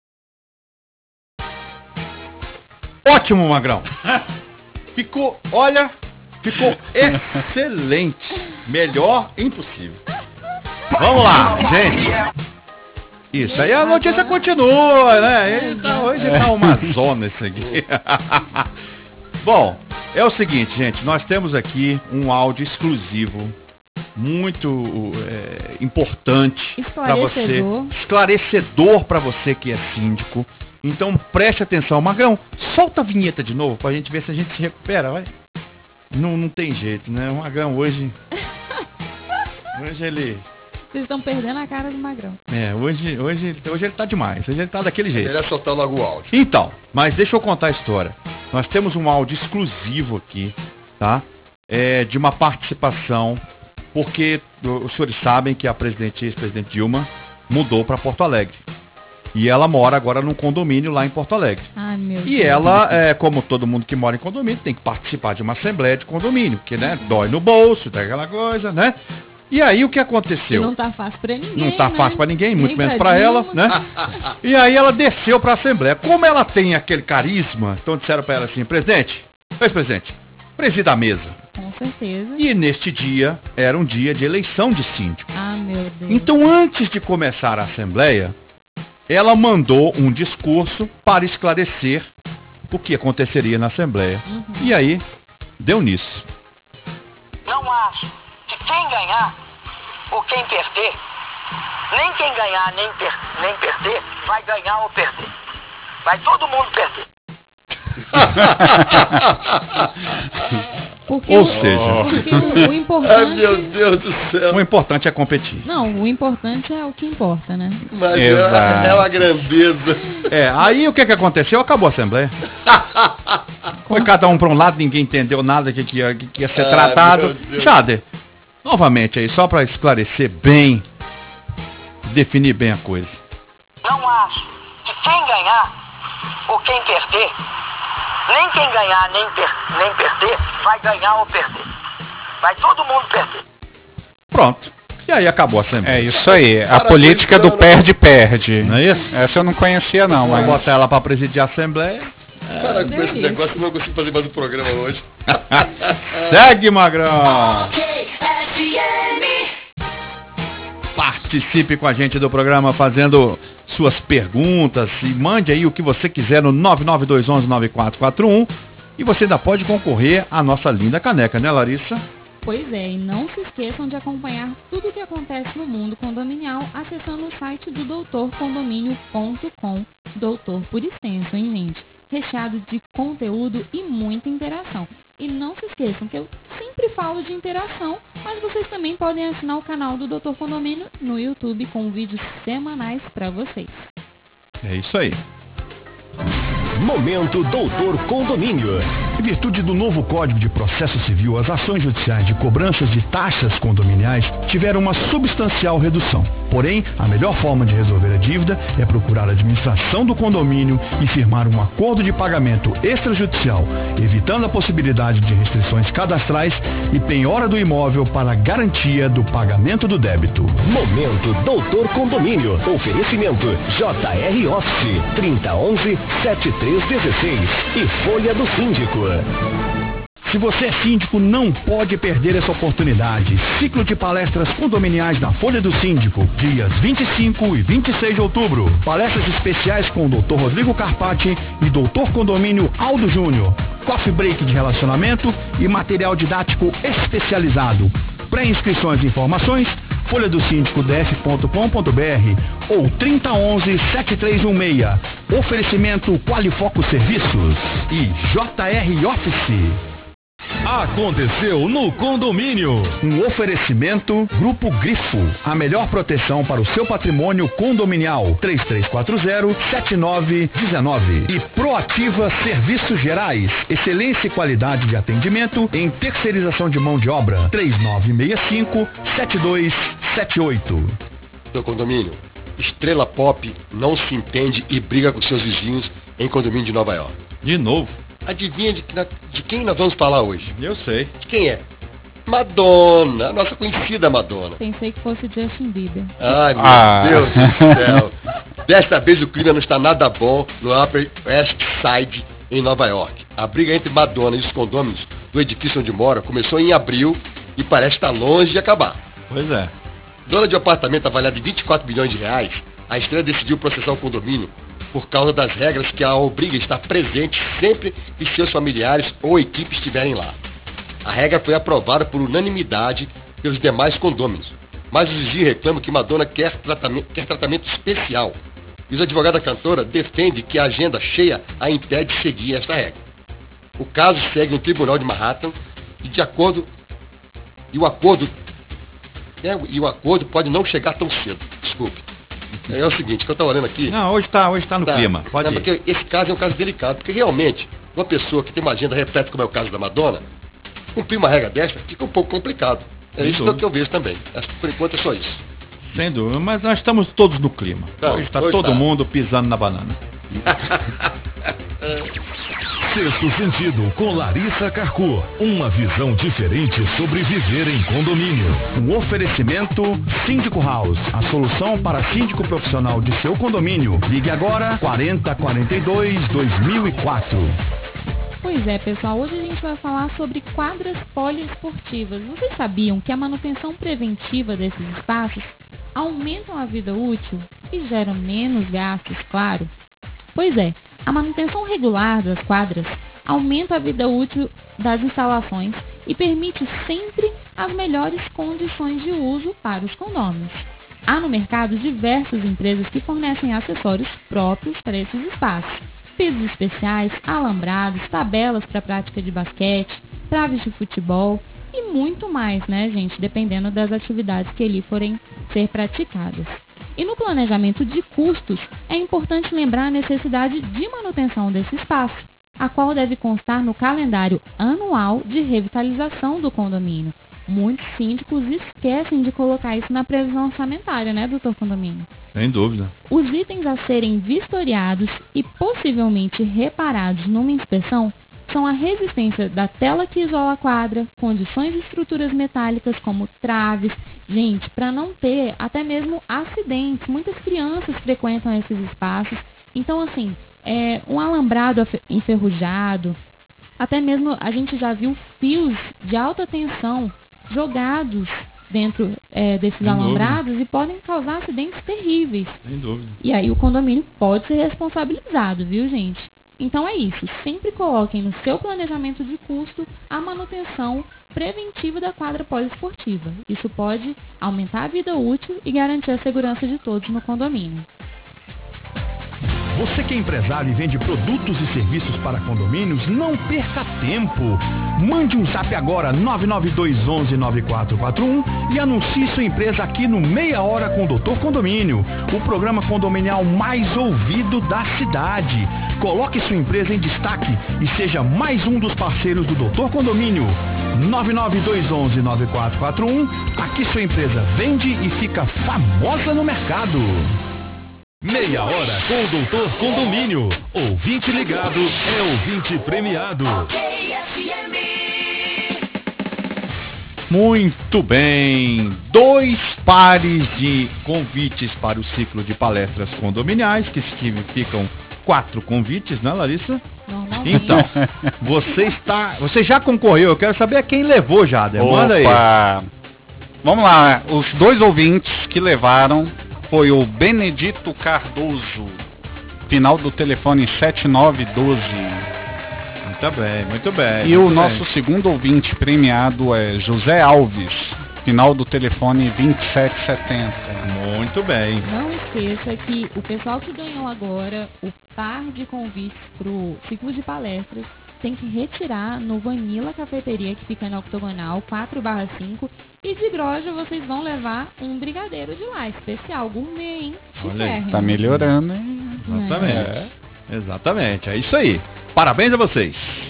Ótimo, Magrão. Ficou, olha, ficou excelente. Melhor impossível. Vamos lá, gente. Isso aí, a notícia continua, né? Eita, hoje tá uma zona isso aqui. Bom, é o seguinte, gente. Nós temos aqui um áudio exclusivo, muito é, importante para você, esclarecedor para você que é síndico. Então preste atenção. Magrão, solta a vinheta de novo pra gente ver se a gente se recupera, vai. Não, não tem jeito, né? O Magrão hoje... Hoje ele... Vocês estão perdendo a cara do Magrão. É, hoje, hoje, hoje ele tá demais. Hoje ele tá daquele jeito. Ele é soltar logo o áudio. Então, mas deixa eu contar a história. Nós temos um áudio exclusivo aqui, tá? É, de uma participação, porque os senhores sabem que a presidente, ex-presidente Dilma mudou para Porto Alegre. E ela mora agora num condomínio lá em Porto Alegre. Ai, meu e Deus. ela, é, como todo mundo que mora em condomínio, tem que participar de uma assembleia de condomínio, porque, né, dói no bolso, tem aquela coisa, né? E aí o que aconteceu? E não tá fácil pra ninguém. Não tá né? fácil pra ninguém, muito Nem menos pra pra Dilma. ela, né? E aí ela desceu pra Assembleia. Como ela tem aquele carisma, então disseram pra ela assim, presidente, ex-presidente, presida a mesa. Com certeza. E neste dia, era um dia de eleição de síndico. Ah, meu Deus. Então antes de começar a Assembleia, ela mandou um discurso para esclarecer o que aconteceria na Assembleia. Uhum. E aí, deu nisso. Não acho que quem ganhar ou quem perder, nem quem ganhar nem, per nem perder, vai ganhar ou perder. Vai todo mundo perder. Porque Ou o, seja, porque o, o importante... Ai, meu Deus do céu. O importante é competir. Não, o importante é o que importa, né? Mas Exato. é, é uma grandeza. É, aí o que que aconteceu? Acabou a Assembleia. Foi cada um para um lado, ninguém entendeu nada que, que, ia, que ia ser Ai, tratado. meu Deus. Jader, novamente aí, só para esclarecer bem, definir bem a coisa. Não acho que quem ganhar ou quem perder, nem quem ganhar nem, per nem perder, vai ganhar ou perder. Vai todo mundo perder. Pronto. E aí acabou a Assembleia. É isso aí. A Parabéns, política do Ana. perde-perde. Não é isso? Essa eu não conhecia não, Vai mas... botar ela para presidir a Assembleia. Para com esse negócio que eu não consigo fazer mais um programa hoje. Segue, Magrão! Participe com a gente do programa fazendo suas perguntas e mande aí o que você quiser no nove nove dois um um nove quatro quatro um e você ainda pode concorrer à nossa linda caneca, né, Larissa? Pois é, e não se esqueçam de acompanhar tudo o que acontece no mundo condominial acessando o site do doutor condomínio ponto com, doutor por extenso, hein, gente? Recheado de conteúdo e muita interação. E não se esqueçam que eu sempre falo de interação, mas vocês também podem assinar o canal do doutor Condomínio no YouTube com vídeos semanais para vocês. É isso aí. Momento Doutor Condomínio. Em virtude do novo Código de Processo Civil, as ações judiciais de cobranças de taxas condominiais tiveram uma substancial redução. Porém, a melhor forma de resolver a dívida é procurar a administração do condomínio e firmar um acordo de pagamento extrajudicial, evitando a possibilidade de restrições cadastrais e penhora do imóvel para a garantia do pagamento do débito. Momento Doutor Condomínio. Oferecimento J R Office trinta onze setenta e três dezesseis e Folha do Síndico. Se você é síndico, não pode perder essa oportunidade. Ciclo de palestras condominiais na Folha do Síndico, dias vinte e cinco e vinte e seis de outubro. Palestras especiais com o doutor Rodrigo Carpati e doutor Condomínio Aldo Júnior. Coffee break de relacionamento e material didático especializado. Pré-inscrições e informações, folha do síndico d f ponto com ponto b r ou trinta onze setenta e três dezesseis. Oferecimento Qualifoco Serviços e J R Office. Aconteceu no condomínio. Um oferecimento Grupo Grifo, a melhor proteção para o seu patrimônio condominial. três três quatro zero sete nove um nove. E Proativa Serviços Gerais, excelência e qualidade de atendimento em terceirização de mão de obra. três nove seis cinco sete dois sete oito. Seu condomínio, estrela pop não se entende e briga com seus vizinhos em condomínio de Nova York. De novo? Adivinha de, de quem nós vamos falar hoje? Eu sei. De quem é? Madonna, a nossa conhecida Madonna. Pensei que fosse Justin Bieber. Ai, meu Ah. Deus do céu. Desta vez o clima não está nada bom no Upper West Side, em Nova York. A briga entre Madonna e os condôminos do edifício onde mora começou em abril e parece estar longe de acabar. Pois é. Dona de um apartamento avaliado em vinte e quatro milhões de reais, a estrela decidiu processar o condomínio por causa das regras que a obriga a estar presente sempre que seus familiares ou equipe estiverem lá. A regra foi aprovada por unanimidade pelos demais condôminos, mas os vizinhos reclamam que Madonna quer tratamento, quer tratamento especial. E os advogados da cantora defendem que a agenda cheia a impede de seguir esta regra. O caso segue no Tribunal de Manhattan e de acordo e o acordo é, e o acordo pode não chegar tão cedo. Desculpe. É o seguinte, que eu estou olhando aqui. Não, hoje está hoje tá no tá, clima. Pode não, ir. porque esse caso é um caso delicado, porque realmente, uma pessoa que tem uma agenda repleta, como é o caso da Madonna, cumprir uma regra desta fica um pouco complicado. É Sem isso dúvida. que eu vejo também. Acho que por enquanto é só isso. Sem dúvida, mas nós estamos todos no clima. Tá, hoje está hoje todo tá. mundo pisando na banana. Sexto Sentido com Larissa Carcu. Uma visão diferente sobre viver em condomínio. Um oferecimento Síndico House, a solução para síndico profissional de seu condomínio. Ligue agora quarenta quarenta e dois dois mil e quatro. Pois é, pessoal, hoje a gente vai falar sobre quadras poliesportivas. Vocês sabiam que a manutenção preventiva desses espaços aumentam a vida útil e geram menos gastos, claro? Pois é, a manutenção regular das quadras aumenta a vida útil das instalações e permite sempre as melhores condições de uso para os condôminos. Há no mercado diversas empresas que fornecem acessórios próprios para esses espaços. Pisos especiais, alambrados, tabelas para prática de basquete, traves de futebol e muito mais, né, gente? Dependendo das atividades que ali forem ser praticadas. E no planejamento de custos, é importante lembrar a necessidade de manutenção desse espaço, a qual deve constar no calendário anual de revitalização do condomínio. Muitos síndicos esquecem de colocar isso na previsão orçamentária, né, doutor Condomínio? Sem dúvida. Os itens a serem vistoriados e possivelmente reparados numa inspeção são a resistência da tela que isola a quadra, condições de estruturas metálicas como traves, gente, para não ter até mesmo acidentes. Muitas crianças frequentam esses espaços, então assim, é, um alambrado afe- enferrujado, até mesmo a gente já viu fios de alta tensão jogados dentro é, desses Sem alambrados dúvida. e podem causar acidentes terríveis. Sem dúvida. E aí o condomínio pode ser responsabilizado, viu, gente? Então é isso, sempre coloquem no seu planejamento de custo a manutenção preventiva da quadra poliesportiva. Isso pode aumentar a vida útil e garantir a segurança de todos no condomínio. Você que é empresário e vende produtos e serviços para condomínios, não perca tempo. Mande um zap agora nove nove dois um um nove quatro quatro um e anuncie sua empresa aqui no Meia Hora com o doutor Condomínio, o programa condominial mais ouvido da cidade. Coloque sua empresa em destaque e seja mais um dos parceiros do doutor Condomínio. nove nove dois um um nove quatro quatro um. Aqui sua empresa vende e fica famosa no mercado. Meia hora com o doutor Condomínio. Ouvinte ligado é ouvinte premiado. Muito bem. Dois pares de convites para o ciclo de palestras condominiais, que significam quatro convites, né, Larissa? Normalmente. Então, você está. Você já concorreu, eu quero saber quem levou já, manda aí. Opa! Vamos lá, os dois ouvintes que levaram foi o Benedito Cardoso, final do telefone sete nove um dois. Muito bem, muito bem. E muito o nosso bem. segundo ouvinte premiado é José Alves, final do telefone vinte e sete setenta. Muito bem. Não esqueça que o pessoal que ganhou agora o par de convites para o ciclo de palestras tem que retirar no Vanilla Cafeteria, que fica na Octogonal quatro barra cinco. E de groja vocês vão levar um brigadeiro de lá, especial, gourmet, hein? Chiquérrimo. Tá melhorando, hein? Exatamente. É. Exatamente, é isso aí. Parabéns a vocês.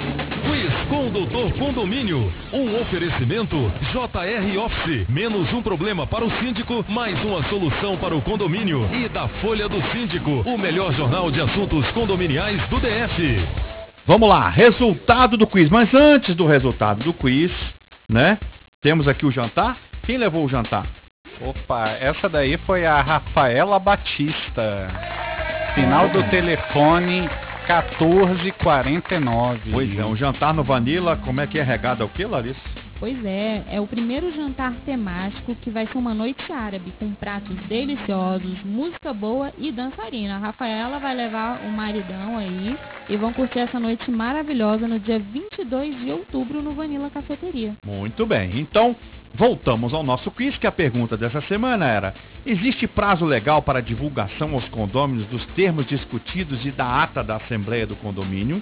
Quiz com o doutor Condomínio. Um oferecimento J R Office. Menos um problema para o síndico, mais uma solução para o condomínio. E da Folha do Síndico, o melhor jornal de assuntos condominiais do D F. Vamos lá, resultado do quiz. Mas antes do resultado do quiz, né? Temos aqui o jantar. Quem levou o jantar? Opa, essa daí foi a Rafaela Batista. Final do telefone quatorze quarenta e nove. Pois é, um jantar no Vanilla, como é que é regado? É o que, Larissa? Pois é, é o primeiro jantar temático que vai ser uma noite árabe, com pratos deliciosos, música boa e dançarina. A Rafaela vai levar o maridão aí e vão curtir essa noite maravilhosa no dia vinte e dois de outubro no Vanilla Cafeteria. Muito bem, então voltamos ao nosso quiz, que a pergunta dessa semana era: existe prazo legal para divulgação aos condôminos dos termos discutidos e da ata da Assembleia do Condomínio?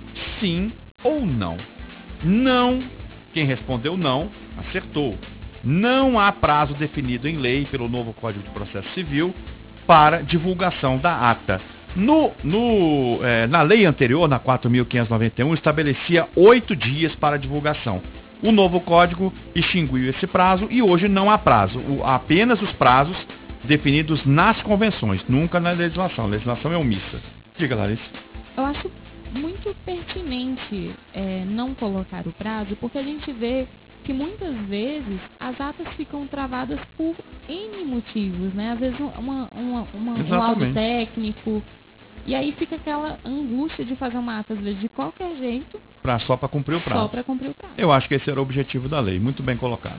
Sim ou não? Não. Quem respondeu não, acertou. Não há prazo definido em lei pelo novo Código de Processo Civil para divulgação da ata. No, no, eh, na lei anterior, na quatro mil quinhentos e noventa e um, estabelecia oito dias para divulgação. O novo código extinguiu esse prazo e hoje não há prazo. O, apenas os prazos definidos nas convenções, nunca na legislação. A legislação é omissa. Diga, Larissa. Eu acho muito pertinente é, não colocar o prazo, porque a gente vê que muitas vezes as atas ficam travadas por N motivos, né? Às vezes uma, uma, uma, um laudo técnico, e aí fica aquela angústia de fazer uma ata, às vezes, de qualquer jeito. Pra, só para cumprir o prazo. Só para cumprir o prazo. Eu acho que esse era o objetivo da lei. Muito bem colocado.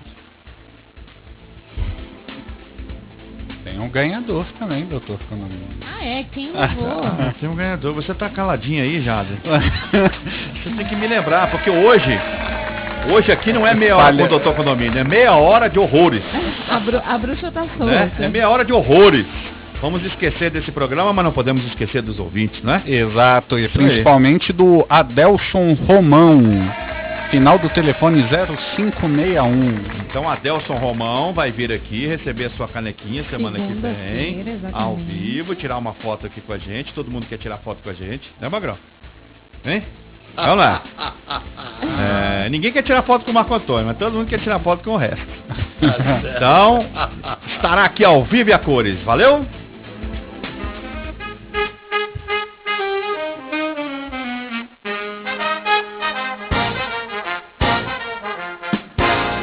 Tem um ganhador também, doutor Condomínio. Ah, é? Quem levou? Ah, tem um ganhador. Você tá caladinho aí, Jade. Você tem que me lembrar, porque hoje, hoje aqui não é meia hora com o doutor Condomínio, é meia hora de horrores. A, bru a bruxa tá solta. Né? É meia hora de horrores. Vamos esquecer desse programa, mas não podemos esquecer dos ouvintes, né? Exato, e Isso principalmente aí. Do Adelson Romão, final do telefone zero cinco seis um. Então Adelson Romão vai vir aqui receber a sua canequinha semana que vem, ao vivo, tirar uma foto aqui com a gente. Todo mundo quer tirar foto com a gente, né, Magrão? Hein? Vamos lá. É, ninguém quer tirar foto com o Marco Antônio, mas todo mundo quer tirar foto com o resto. Então, estará aqui ao vivo e a cores. Valeu?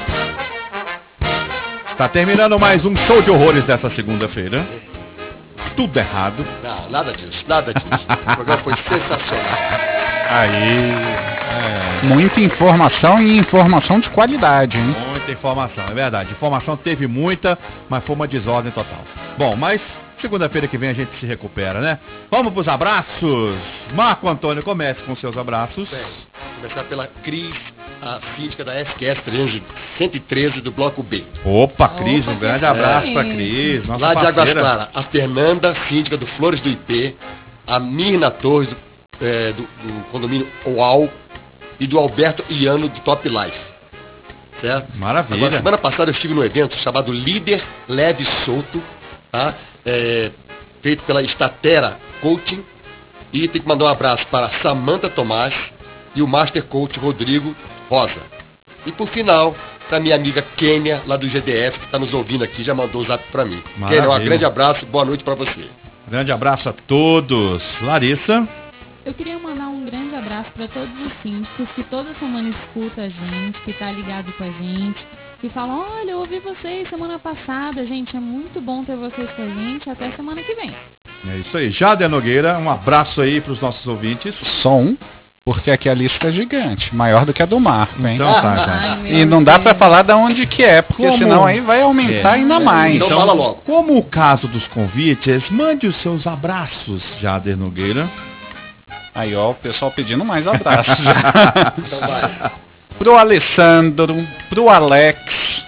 Está terminando mais um show de horrores dessa segunda-feira. tudo errado. Não, nada disso, nada disso. O programa foi sensacional. Aí, é, muita informação e informação de qualidade, hein? Muita informação, é verdade. Informação teve muita, mas foi uma desordem total. Bom, mas segunda-feira que vem a gente se recupera, né? Vamos pros abraços. Marco Antônio, comece com seus abraços. Bem, começar pela Cris, a síndica da S Q S cento e treze do Bloco B. Opa, Cris, um grande abraço é. pra Cris. Nossa Lá parceira. de Águas Claras, a Fernanda, síndica do Flores do I P, a Mirna Torres, do, é, do, do condomínio Uau, e do Alberto Iano, do Top Life. Certo? Maravilha. Agora, semana passada eu estive no evento chamado Líder Leve Solto, tá? É, feito pela Estatera Coaching, e tem que mandar um abraço para Samantha Tomás e o Master Coach Rodrigo Rosa. E por final, para minha amiga Kênia, lá do G D F, que está nos ouvindo aqui, já mandou o zap para mim. Kênia, um grande abraço, boa noite para você. Grande abraço a todos. Larissa. Eu queria mandar um grande abraço para todos os síndicos que toda semana escuta a gente, que tá ligado com a gente, que falam, olha, eu ouvi vocês semana passada, gente, é muito bom ter vocês com a gente, até semana que vem. É isso aí, Jader Nogueira, um abraço aí para os nossos ouvintes. Só um, porque aqui a lista é gigante, maior do que a do Marco, hein? Então tá, já. E não dá para falar de onde que é, porque Como? senão aí vai aumentar É. ainda mais. Então, fala logo. Como o caso dos convites, mande os seus abraços, Jader Nogueira. Aí, ó, o pessoal pedindo mais abraços já. Então vai. Pro Alessandro, pro Alex,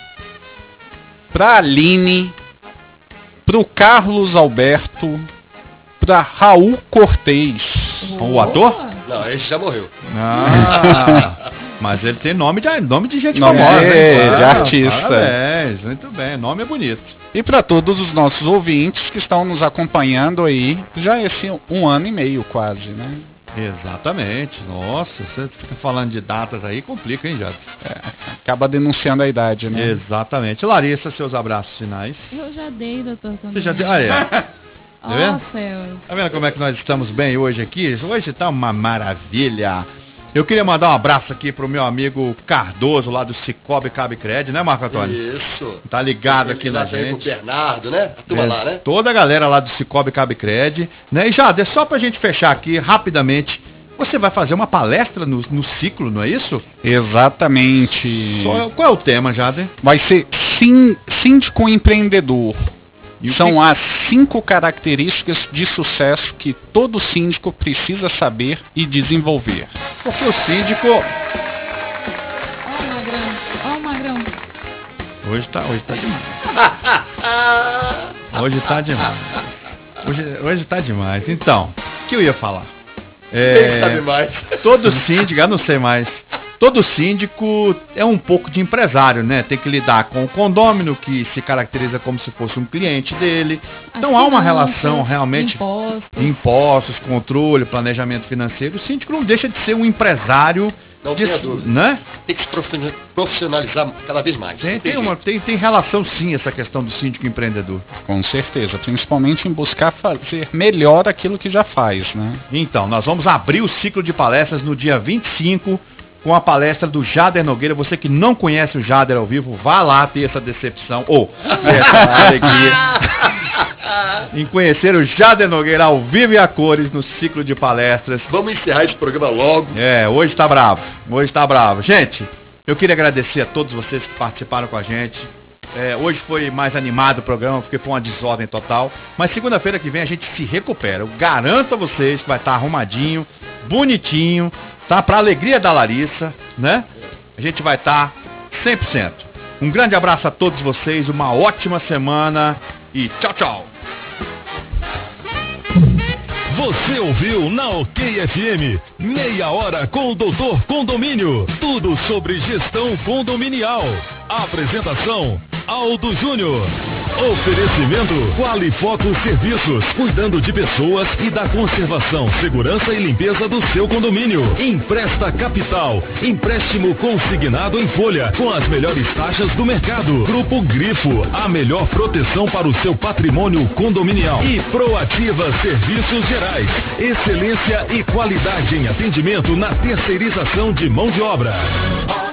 pra Aline, pro Carlos Alberto, pra Raul Cortez. O ator? Não, esse já morreu. Ah, mas ele tem nome de, nome de gente Nome famosa, de- hein? de artista. Parabéns, muito bem, nome é bonito. E para todos os nossos ouvintes que estão nos acompanhando aí, já esse um ano e meio quase, né? Exatamente, nossa, você fica falando de datas aí, complica, hein, Jades? É, acaba denunciando a idade, né? Exatamente. Larissa, seus abraços finais. Eu já dei, doutor. Você já deu? Ah, é. Tá Ó vendo? céus. Tá vendo como é que nós estamos bem hoje aqui? Hoje tá uma maravilha. Eu queria mandar um abraço aqui pro meu amigo Cardoso, lá do Cicobi Cabicred, né, Marco Antônio? Isso. Tá ligado aqui lá na também gente. pro Bernardo, né? A turma É, lá, né? Toda a galera lá do Cicobi Cabicred, né? E já, é só pra gente fechar aqui rapidamente. Você vai fazer uma palestra no, no ciclo, não é isso? Exatamente. Só- qual é o tema, Jader? Vai ser sim, síndico empreendedor. E o São que- as cinco características de sucesso que todo síndico precisa saber e desenvolver. Porque o síndico... Ó o Magrão, ó o Magrão. Hoje tá, hoje tá demais. Hoje tá demais. Hoje, hoje tá demais. Então, o que eu ia falar? Quem sabe mais? Todo síndico, eu não sei mais. Todo síndico é um pouco de empresário, né? Tem que lidar com o condômino, que se caracteriza como se fosse um cliente dele. Então As há uma finanças, relação realmente... Impostos. Impostos, controle, planejamento financeiro. O síndico não deixa de ser um empresário... Não de, tenha dúvida. né? Tem que se profissional- profissionalizar cada vez mais. Tem, Não tem, jeito. uma, tem, tem relação sim essa questão do síndico empreendedor. Com certeza, principalmente em buscar fazer melhor aquilo que já faz, né? Então, nós vamos abrir o ciclo de palestras no dia vinte e cinco com a palestra do Jader Nogueira. Você que não conhece o Jader ao vivo, vá lá ter essa decepção ou ter essa alegria em conhecer o Jader Nogueira ao vivo e a cores no ciclo de palestras. Vamos encerrar esse programa logo. É, hoje tá bravo. Hoje tá bravo. Gente, eu queria agradecer a todos vocês que participaram com a gente. É, hoje foi mais animado o programa, porque foi uma desordem total. Mas segunda-feira que vem a gente se recupera. Eu garanto a vocês que vai estar arrumadinho, bonitinho, tá? Pra alegria da Larissa, né? A gente vai estar cem por cento. Um grande abraço a todos vocês, uma ótima semana e tchau, tchau. Você ouviu na OK F M, meia hora com o Doutor Condomínio. Tudo sobre gestão condominial. Apresentação, Aldo Júnior. Oferecimento, Qualifoco Serviços, cuidando de pessoas e da conservação, segurança e limpeza do seu condomínio. Empresta Capital, empréstimo consignado em folha, com as melhores taxas do mercado. Grupo Grifo, a melhor proteção para o seu patrimônio condominial. E Proativa Serviços Gerais, excelência e qualidade em atendimento na terceirização de mão de obra.